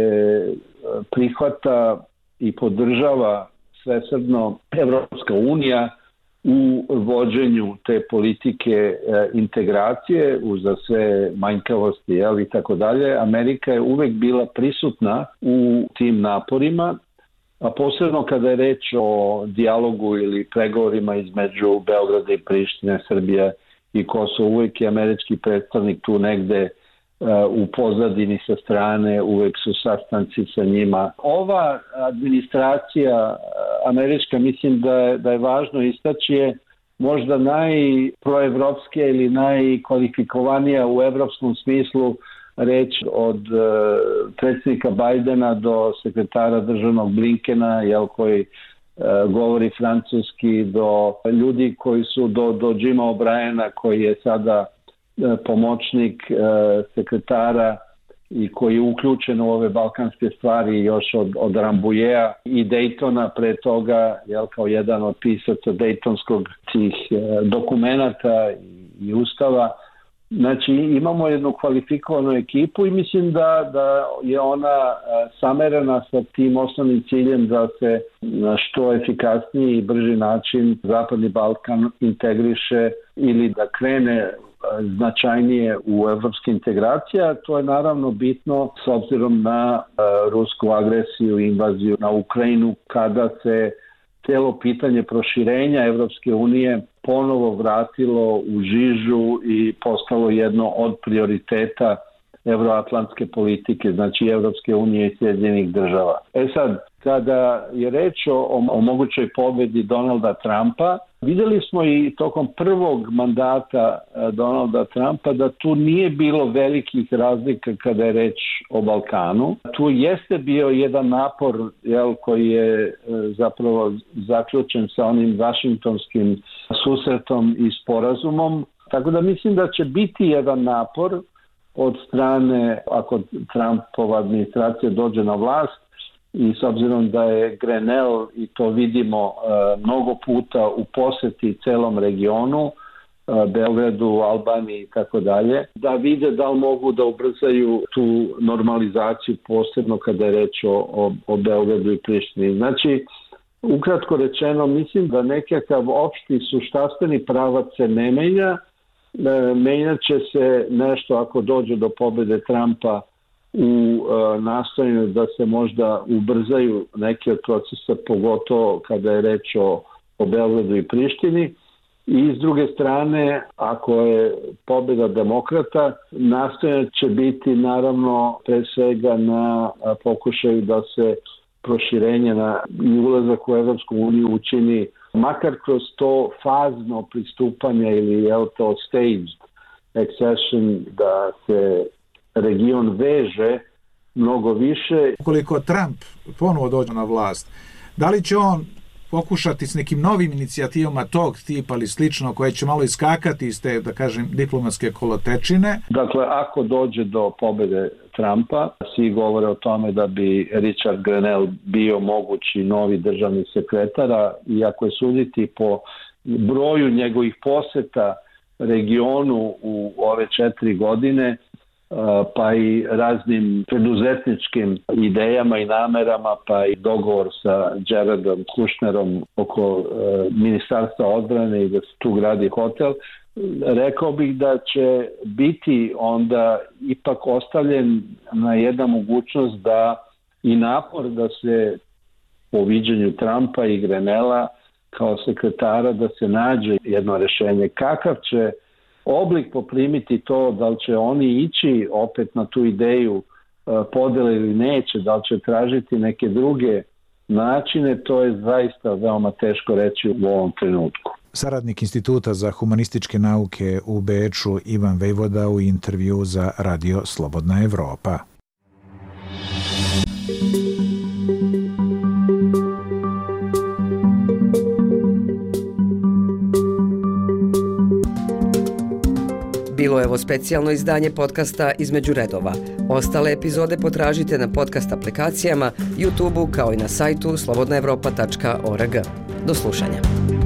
prihvata i podržava svesrdno Evropska unija u vođenju te politike e, integracije uza sve manjkavosti, jel, i tako dalje. Amerika je uvek bila prisutna u tim naporima, a posebno kada je reč o dijalogu ili pregovorima između Beograda i Prištine, Srbije i Kosova, uvek je američki predstavnik tu negde u pozadini sa strane, uvek su sastanci sa njima. Ova administracija američka, mislim da je, da je važno istaći, je možda najproevropske ili najkvalifikovanija u evropskom smislu reč od uh, predsjednika Bajdena do sekretara državnog Blinkena, jel, koji uh, govori francuski, do ljudi koji su do, do Jima O'Briena, koji je sada pomoćnik e, sekretara i koji je uključen u ove balkanske stvari još od, od Rambujeja i Daytona pre toga, jel, kao jedan od pisaca Daytonskog tih e, dokumenata i, i ustava. Znači imamo jednu kvalifikovanu ekipu i mislim da, da je ona e, samerena sa tim osnovnim ciljem da se na što efikasniji i brži način Zapadni Balkan integriše ili da krene značajnije u evropske integracije. To je naravno bitno s obzirom na uh, rusku agresiju i invaziju na Ukrajinu, kada se cijelo pitanje proširenja Evropske unije ponovo vratilo u žižu i postalo jedno od prioriteta evroatlantske politike, znači Evropske unije i Sjedinjenih Država. E sad, kada je reč o, o mogućoj pobedi Donalda Trumpa, vidjeli smo i tokom prvog mandata Donalda Trumpa da tu nije bilo velikih razlika kada je reč o Balkanu. Tu jeste bio jedan napor, jel, koji je zapravo zaključen sa onim vašingtonskim susretom i sporazumom. Tako da mislim da će biti jedan napor od strane, ako Trumpova administracija dođe na vlast, i s obzirom da je Grenell, i to vidimo e, mnogo puta u posjeti celom regionu, e, Beogradu, Albaniji i tako dalje, da vide da li mogu da ubrzaju tu normalizaciju, posebno kada je reč o, o, o Beogradu i Prištini. Znači, ukratko rečeno, mislim da nekakav opšti suštanstveni pravac se ne menja, e, menjat će se nešto ako dođe do pobjede Trumpa u e, nastojanju da se možda ubrzaju neki od procesa, pogotovo kada je reč o, o Beogradu i Prištini. I s druge strane, ako je pobjeda demokrata, nastojanje će biti naravno pre svega na pokušaju da se proširenje na i ulazak u Evropsku uniju učini makar kroz to fazno pristupanje ili je to staged accession, da se region veže mnogo više. Ukoliko Trump ponovo dođe na vlast, da li će on pokušati s nekim novim inicijativama tog tipa ili slično, koje će malo iskakati iz te, da kažem, diplomatske kolotečine? Dakle, ako dođe do pobede Trumpa, svi govore o tome da bi Richard Grenell bio mogući novi državni sekretar, i ako je suditi po broju njegovih poseta regionu u ove četiri godine, pa i raznim preduzetničkim idejama i namerama, pa i dogovor sa Jaredom Kushnerom oko ministarstva odbrane i da se tu gradi hotel, rekao bih da će biti onda ipak ostavljen na jedna mogućnost da i napor da se po viđenju Trumpa i Grenella kao sekretara da se nađe jedno rešenje. Kakav će oblik poprimiti to, da li će oni ići opet na tu ideju podele ili neće, da li će tražiti neke druge načine, to je zaista veoma teško reći u ovom trenutku. Saradnik Instituta za humanističke nauke u Beču Ivan Vejvoda u intervju za Radio Slobodna Evropa. Bilo je ovo specijalno izdanje podcasta Između redova. Ostale epizode potražite na podcast aplikacijama, YouTubeu kao i na sajtu slobodna evropa tačka org. Do slušanja.